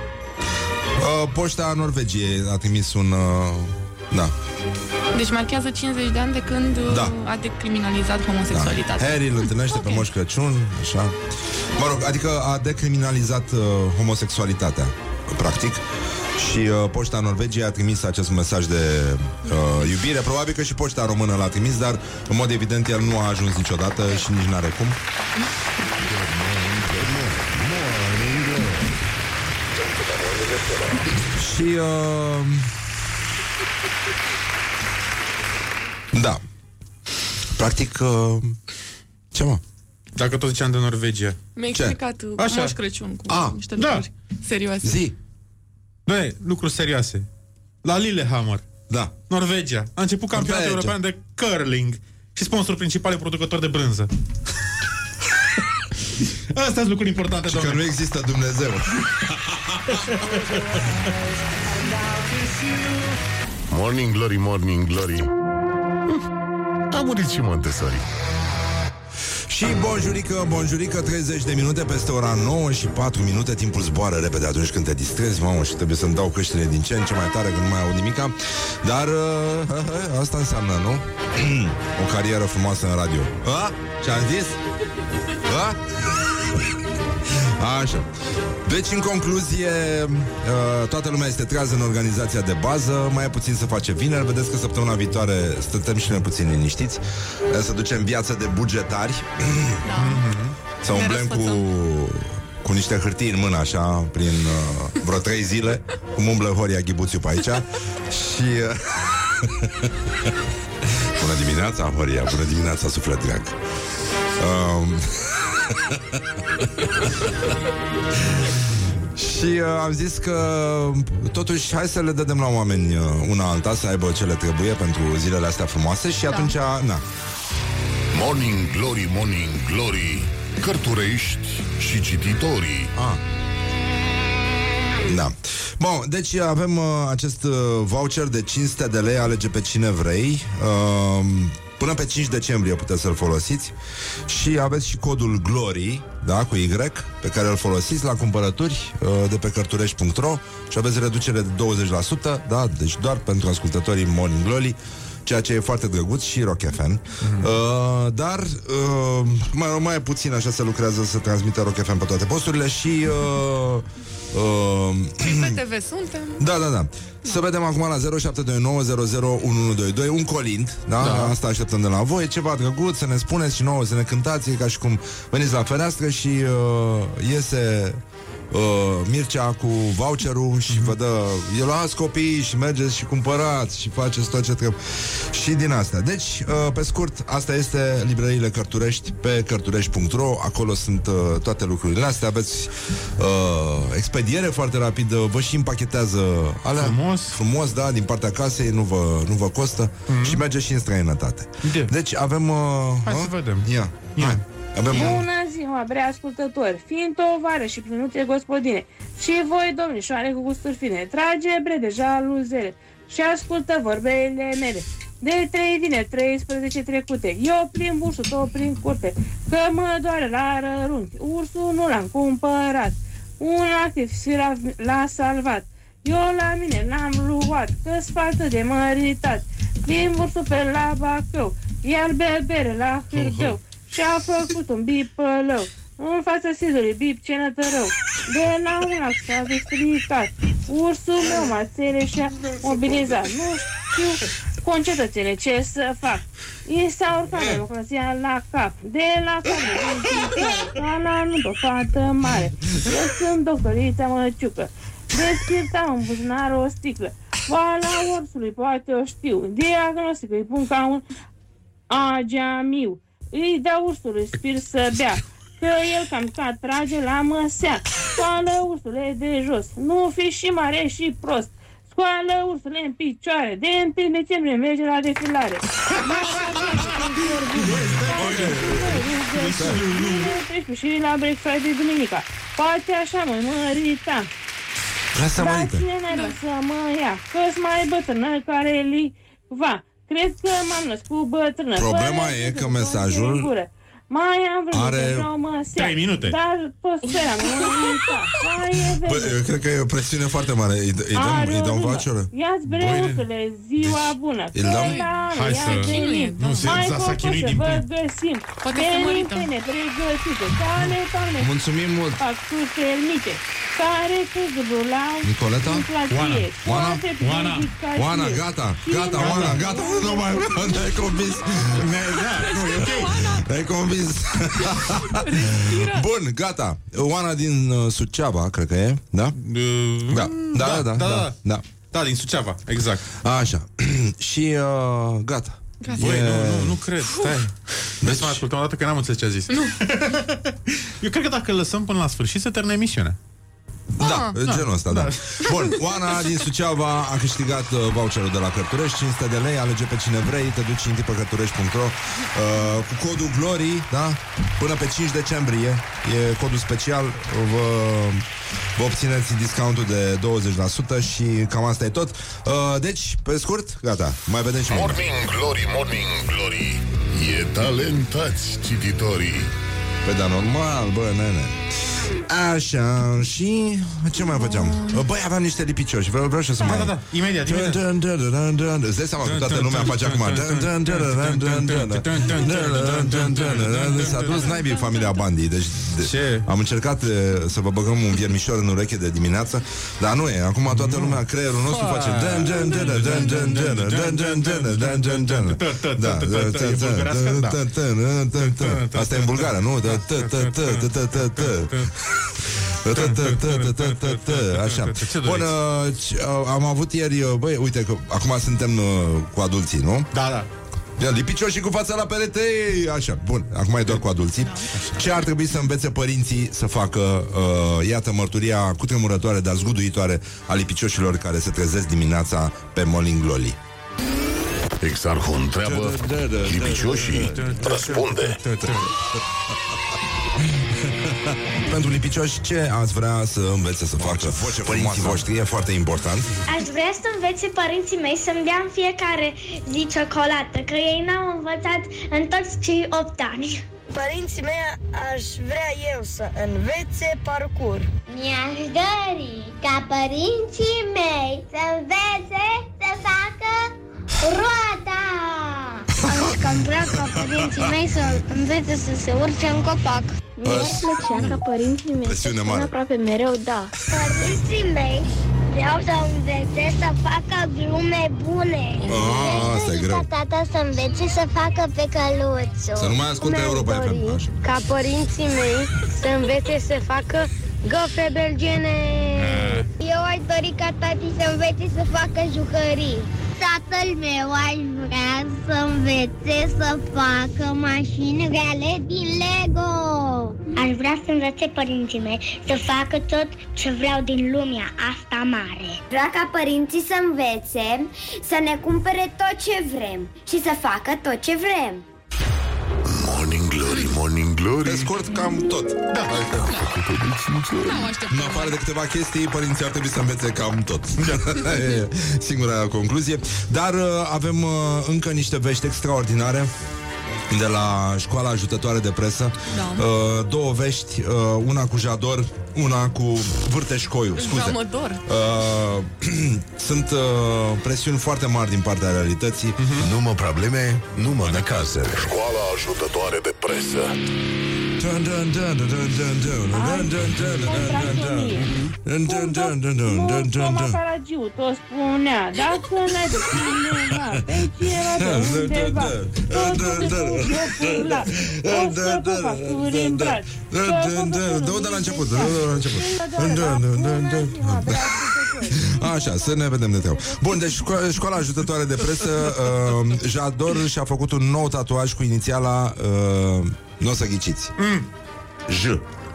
Poșta Norvegiei a trimis un da. Deci marchează 50 de ani de când a decriminalizat homosexualitatea. Harry îl întâlnește pe Moș Crăciun, așa. Mă rog, adică a decriminalizat homosexualitatea, practic. Și Poșta Norvegiei a trimis acest mesaj de iubire. Probabil că și Poșta Română l-a trimis, dar în mod evident el nu a ajuns niciodată și nici n-are cum. Și da. Practic ce mă? Dacă tot ziceam de Norvegia. Mi-a explicat Moș Crăciun cu niște lucruri serioase. Zi. Noi, lucruri serioase. La Lillehammer. Da. Norvegia. A început campionatul european de curling și sponsorul principal e producător de brânză. Astea sunt lucruri importante, și că nu există Dumnezeu. Morning Glory, Morning Glory. A murit și Montessori. Și bonjurică, 30 de minute peste ora 9 și 4 minute. Timpul zboară repede atunci când te distrezi, mamă, și trebuie să-mi dau căștile din ce în ce mai tare, că nu mai aud nimica. Dar asta înseamnă, nu? O carieră frumoasă în radio. Ce-am zis? Așa. Deci, în concluzie, toată lumea este trează în organizația de bază. Mai e puțin să face vineri. Vedeți că săptămâna viitoare stătem și noi puțin liniștiți, să ducem viață de bugetari. Să umblem cu niște hârtii în mână, așa, prin vreo 3 zile, cum umblă Horia Ghibuțiu pe aici. Și bună dimineața, Horia. Bună dimineața, suflet drag. Și am zis că totuși hai să le dăm la oameni una alta, să aibă ce le trebuie pentru zilele astea frumoase. Și atunci, na. Morning Glory, Morning Glory, cărturești și cititorii. Da. Bun, deci avem acest voucher de 500 de lei, alege pe cine vrei. Până pe 5 decembrie puteți să-l folosiți. Și aveți și codul GLORY, da, cu Y, pe care îl folosiți la cumpărături de pe cărturești.ro și aveți reducere de 20%, da, deci doar pentru ascultătorii Morning Glory, ceea ce e foarte drăguț, și Rock FM. Dar mai puțin așa se lucrează să transmită Rock FM pe toate posturile. Și pe TV suntem. Da. Să vedem acum la 0729001122 un colind, da? Asta așteptăm de la voi, ceva drăguț, să ne spuneți și nouă, să ne cântați, ca și cum veniți la fereastră și iese Mircea cu voucherul și vă dă, el luați copiii și mergeți și cumpărați și faceți tot ce trebuie. Și din asta. Deci, pe scurt, asta este librăriile Cărturești pe cărturești.ro. Acolo sunt toate lucrurile astea. Aveți expediere foarte rapidă, vă și împachetează alea frumos, da, din partea casei, nu vă costă și merge și în străinătate. Deci avem hai să vedem. Hai. Bună ziua, bre ascultători, fiind tovară și plinuțe gospodine și voi, domnișoare cu gusturi fine, trage bre deja luzele și ascultă vorbele mele. De 3 vineri, 13 trecute, eu plimb ursul tot prin curte, că mă doare la rărunchi, ursul nu l-am cumpărat, un activ l-a salvat, eu la mine l-am luat, că-s faltă de măritat, plimb ursul pe la Bacău, iar bere la Hârgău. Și-a făcut un bip pălău în fața sizului, bip ce nătărău. De la un lac s-a stricat, ursul meu m-a țere și-a mobilizat. Nu știu concetățene ce să fac. I s-a urcat democrația la cap, de la carne din picioare, ca la nu o fată mare. Eu sunt doctorița Măciucă, deschirtam în buzunar o sticlă, boala orsului poate o știu, diagnostic îi pun ca un ageamiu. Îi dă ursului spir să bea, că el cam ca trage la măsea. Scoală ursule de jos, nu fi și mare și prost. Scoală ursule în picioare, de 1 decembrie merge la defilare. Și la Black Friday duminica, poate așa mă mărita. Dar cine n-ai să mă ia, că-s mai bătrână care li va. Cred că m-am născut bătrână. Problema e că mesajul mai am vrut are 3 minute. Dar tot speram, cred că e o presiune foarte mare. Îi dăm voucher? Ia-ți breusule, ziua bună. Îl dăm? Hai să... Nu, s-a chinuit din plin. Găsim. Poate să mărităm. Mulțumim mult. Facturi termite, care cu zbulau Nicoleta? Oana, gata, Oana, gata. Nu mai vreau, ne-ai convins. Ne-ai convins. Bun, gata. Oana din Suceava, cred că e, da? Da. Da, din Suceava, exact. Așa. Și gata. Băi, nu cred, stai. Vrei să mai ascultăm o dată, că n-am înțeles ce a zis. Eu cred că dacă lăsăm până la sfârșit, se termină emisiunea. Da, genul ăsta, da. Bun, Oana din Suceava a câștigat voucherul de la Cărturești, 500 de lei, alege pe cine vrei, te duci în pe cărturești.ro cu codul GLORY, da? Până pe 5 decembrie e codul special, vă obțineți discountul de 20% și cam asta e tot. Deci, pe scurt, gata, mai vedem și Morning Glory, Morning Glory, e talentați cititorii. Pe da, normal, bă, nene. Așa, și ce mai făceam? Băi, aveam niște lipicioși. Vreau și să mai... Da, imediat. Îți dai seama că toată lumea face acum. S-a dus naibii familia Bandi. Deci am încercat să vă băgăm un viermișor în ureche de dimineață, dar nu e. Acum toată lumea, creierul nostru face asta e în bulgară, nu? Așa. Bun, am avut ieri, băi, uite că acum suntem cu adulții, nu? Da. Lipicioșii cu fața la perete. Așa, bun, acum e doar cu adulții. Ce ar trebui să învețe părinții să facă? Iată mărturia cutremurătoare, dar zguduitoare a lipicioșilor care se trezesc dimineața pe Morning Glory. Exarhul întreabă, lipicioșii răspunde. Pentru lipicioși, ce ați vrea să învețe să facă părinții voștri? E foarte important. Aș vrea să învețe părinții mei să-mi dea în fiecare zi ciocolată, că ei n-au învățat în toți cei 8 ani. Părinții mei aș vrea eu să învețe parcur. Mi-aș dori ca părinții mei să învețe să facă roata. Aș vrea ca părinții mei să învețe să se urce în copac. Mi-ar plăcea ca părinții mei să spun aproape mereu da. Părinții mei vreau să învețe să facă glume bune. Asta e greu. Ca tata să învețe să facă pe căluțul. Să nu mai asculte Europa FM. Ca părinții mei să învețe să facă găfe belgiene. Eu aș dori ca tati să învețe să facă jucării. Tatăl meu aș vrea să învețe să facă mașini reale din Lego. Aș vrea să învețe părinții mei să facă tot ce vreau din lumea asta mare. Vreau ca părinții să învețe să ne cumpere tot ce vrem și să facă tot ce vrem. Morning Glory, Morning Glory. Pe scurt, cam tot. Da. În afară de câteva chestii, părinții ar trebui să învețe cam tot. Singura concluzie. Dar avem încă niște vești extraordinare de la școala ajutătoare de presă. Da. Două vești, una cu Jador, una cu Vârteșcoiu. Scuze. Mă dor. Sunt presiuni foarte mari din partea realității. Nu mă probleme, nu mă necazere. Școala ajutătoare de presă. Toma Caragiu tot spunea, dacă n-ai de cineva pe cineva de undeva, o să cu facturi în braț. Dă-o de la început. Așa, să ne vedem de treabă. Bun, deci școala ajutătoare de presă, Jador și-a făcut un nou tatuaj cu inițiala, nu o să ghiciți, J.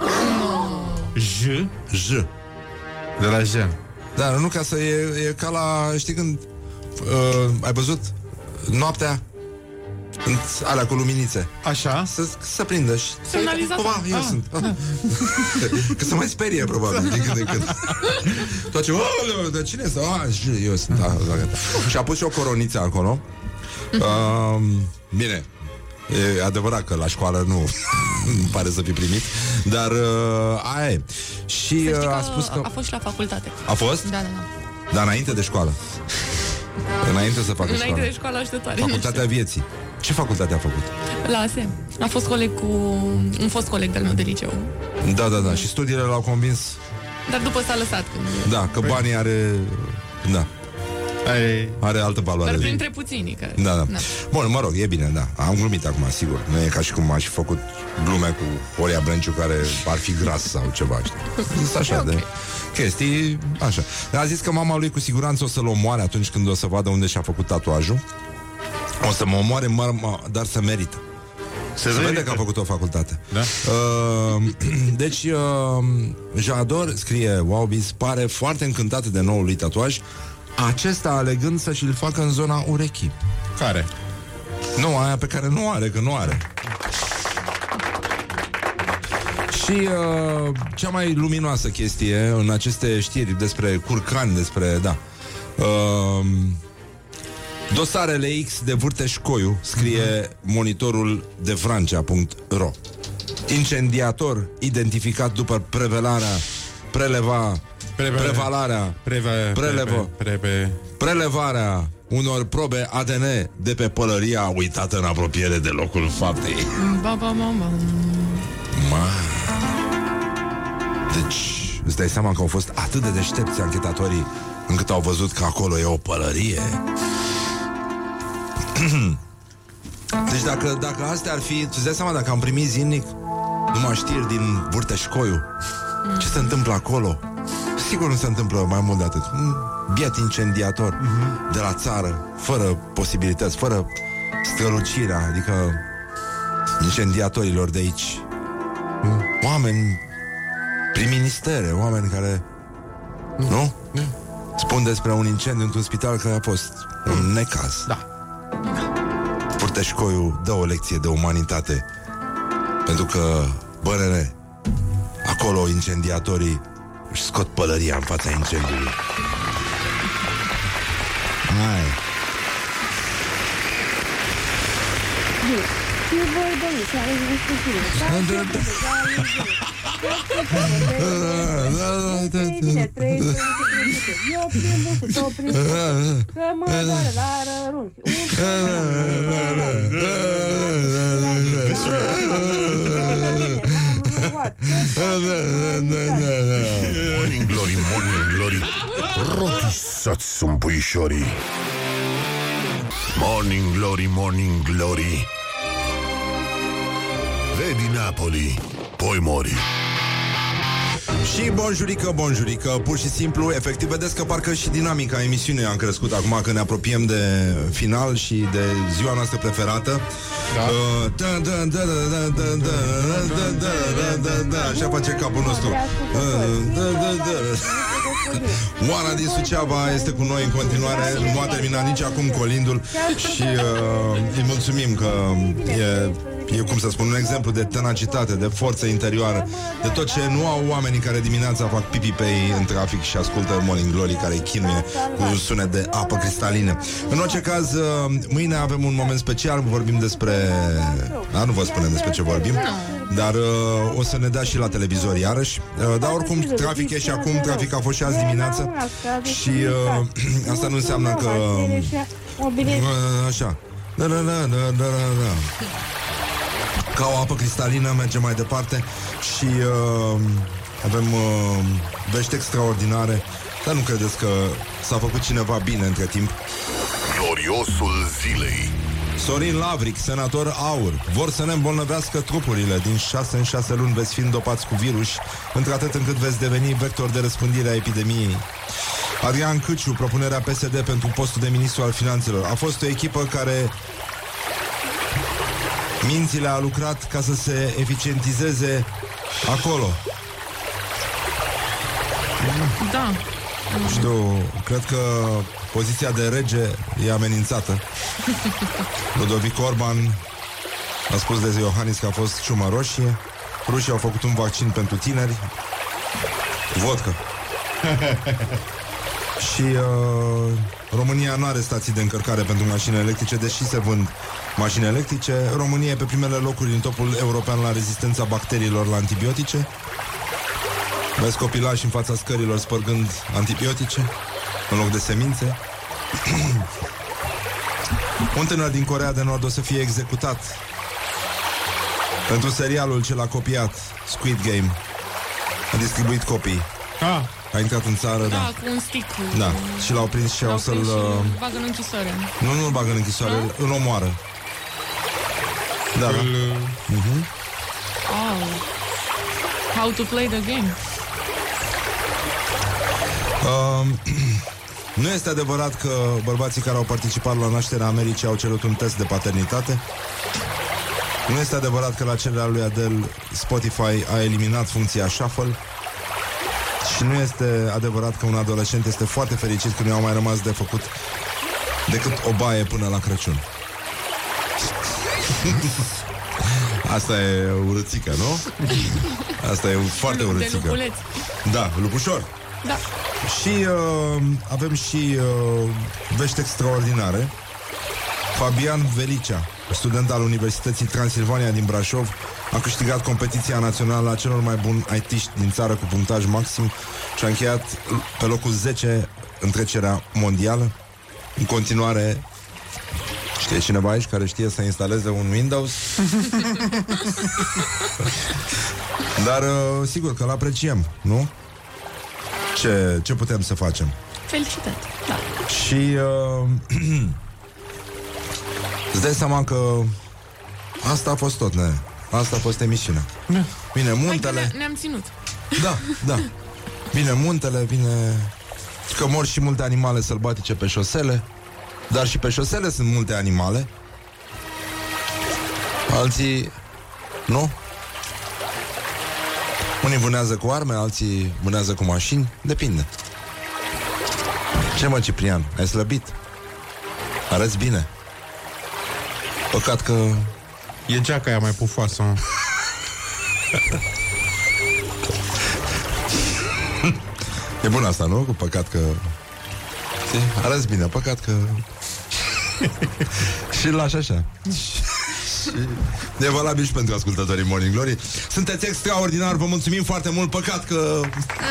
J? J. De la J. Da, nu, ca să e ca la, știi când ai văzut noaptea alea cu luminițe. Așa. Să prindă și semnalizator. Eu sunt. Că se mai sperie probabil din când în când. Tot ce, de cine este? Eu sunt. Și a pus și o coroniță acolo. Bine, e adevărat că la școală nu pare să fi primit, dar aia e. Și a spus că a fost și la facultate. A fost? Da. Dar înainte de școală. Înainte să facă Înainte de școală ajutătoare. Facultatea vieții. Ce facultate a făcut? La ASEM. A fost coleg cu un fost coleg de-al meu de liceu. Da. Și studiile l-au convins. Dar după s-a lăsat. Da, că banii are. Da. Are altă valoare. Dar printre puținii care... Da. Bun, mă rog, e bine, da. Am glumit acum, sigur. Nu e ca și cum aș fi făcut glume cu Oria Brânciu care ar fi gras sau ceva, știi? Sunt așa de chestii, așa. A zis că mama lui cu siguranță o să-l omoare atunci când o să vadă unde și-a făcut tatuajul. O să mă omoare, dar să merită. Se vede că a făcut o facultate. Da? Deci Jador, scrie Wowbiz, pare foarte încântat de noul lui tatuaj, acesta alegând să și-l facă în zona urechii. Care? Nu, aia pe care nu are, că nu are. Și cea mai luminoasă chestie în aceste știri despre curcani, despre, dosarele X de Vârteșcoiu, scrie monitorul de Francia.ro. Incendiator identificat după prelevarea unor probe ADN de pe pălăria uitată în apropiere de locul faptei. Deci, îți dai seama că au fost atât de deștepți anchetatorii încât au văzut că acolo e o pălărie. Deci dacă astea ar fi, îți dai seama, dacă am primit zilnic numai știri din Vârteșcoiu, ce se întâmplă acolo? Sigur nu se întâmplă mai mult de atât. Un biet incendiator de la țară, fără posibilități, fără strălucirea, adică incendiatorilor de aici. Oameni prin ministere, oameni care nu? Spun despre un incendiu într-un spital care a fost un necaz. Da. Purteșcoiu dă o lecție de umanitate, pentru că, bă, nene, acolo incendiatorii își scot pălăria în fața incendiului. Hai. Și voi, domnișoare, eu plimbul cu două plimburi, că mă doare la rărunchi. Morning glory, morning glory, rotisați sunt puișorii. Morning glory, morning glory, vedi Napoli, poi mori. Și bonjurică, pur și simplu, efectiv, vedeți că parcă și dinamica emisiunii a crescut acum că ne apropiem de final și de ziua noastră preferată. Așa face capul nostru. Oana din Suceava este cu noi în continuare. Nu a terminat nici acum colindul. Și îi mulțumim că e, cum să spun, un exemplu de tenacitate, de forță interioară, de tot ce nu au oamenii care dimineața fac pipi pe ei în trafic și ascultă Morning Glory, care îi chinuie cu un sunet de apă cristalină. În orice caz, mâine avem un moment special, vorbim despre... nu vă spunem despre ce vorbim, dar o să ne dea și la televizor iarăși. Dar oricum, trafic e și acum, trafic a fost și azi dimineață și asta nu înseamnă că... Așa. Ca o apă cristalină mergem mai departe și avem vești extraordinare. Dar nu credeți că s-a făcut cineva bine între timp? Gloriosul zilei. Sorin Lavric, senator AUR: vor să ne îmbolnăvească trupurile. Din 6 în 6 luni veți fi îndopați cu virus, într-atât încât veți deveni vector de răspândire a epidemiei. Adrian Câciu, propunerea PSD pentru postul de ministru al finanțelor. A fost o echipă care mințile a lucrat ca să se eficientizeze acolo. Da. Nu știu, cred că poziția de rege e amenințată. Ludovic Orban a spus de Iohannis că a fost ciumă roșie. Rușii au făcut un vaccin pentru tineri. Vodka. Și România nu are stații de încărcare pentru mașini electrice, deși se vând mașini electrice. România e pe primele locuri în topul european la rezistența bacteriilor la antibiotice. Vezi copilași în fața scărilor spărgând antibiotice în loc de semințe. Un tânăr din Coreea de Nord o să fie executat pentru serialul ce l-a copiat, Squid Game. A distribuit copii. A intrat în țară, da, cu un stick. Da, și l-au prins și au să-l... bagă în închisoare. Nu-l bagă în închisoare, îl omoară. Da, da. How to play the game. Nu este adevărat că bărbații care au participat la nașterea Americii au cerut un test de paternitate. Nu este adevărat că la cererea lui Adele Spotify a eliminat funcția Shuffle. Și nu este adevărat că un adolescent este foarte fericit că nu i-au mai rămas de făcut decât o baie până la Crăciun. Asta e urățică, nu? Asta e foarte urățică. Da, lupușor. Da. Și avem și vești extraordinare. Fabian Velicea, student al Universității Transilvania din Brașov, a câștigat competiția națională a celor mai buni IT-ști din țară cu punctaj maxim și a încheiat pe locul 10 în trecerea mondială. În continuare, știe cineva aici care știe să instaleze un Windows? Dar sigur că l-apreciem, nu? Ce putem să facem? Felicitări, da. Și îți dai seama că asta a fost tot, asta a fost emisiunea. Vine muntele. Ne-am ținut. Da. Vine muntele, că mor și multe animale sălbatice pe șosele. Dar și pe șosele sunt multe animale. Alții nu. Unii vânează cu arme, alții vânează cu mașini. Depinde. Ce mă, Ciprian? Ai slăbit? Arăți bine. Păcat că... E geaca aia mai pufoasă. E bun asta, nu? Cu păcat că... Arăți bine, păcat că... Și lași așa. E valabil și pentru ascultătorii Morning Glory. Sunteți extraordinar, vă mulțumim foarte mult. Păcat că...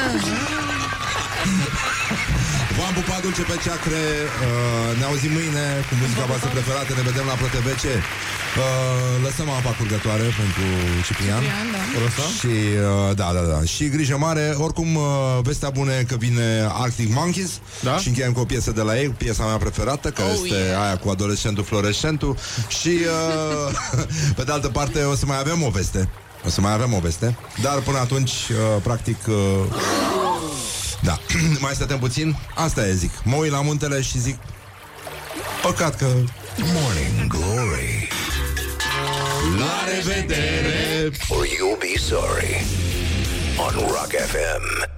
V-am pupat dulce pe ceacre. Ne auzim mâine cu muzica voastră preferată. Ne vedem la ProTV. Lăsăm apa curgătoare pentru Ciprian, da. Și da. Și grijă mare. Oricum, vestea bună e că vine Arctic Monkeys, da? Și încheiem cu o piesă de la ei, piesa mea preferată, care este aia cu adolescentul fluorescentul. Și pe de altă parte o să mai avem o veste. Dar până atunci, practic, da, mai stătem puțin. Asta e, zic. Mă uit la muntele și zic, păcat că... Morning Glory. La revedere! Or you'll be sorry. On Rock FM.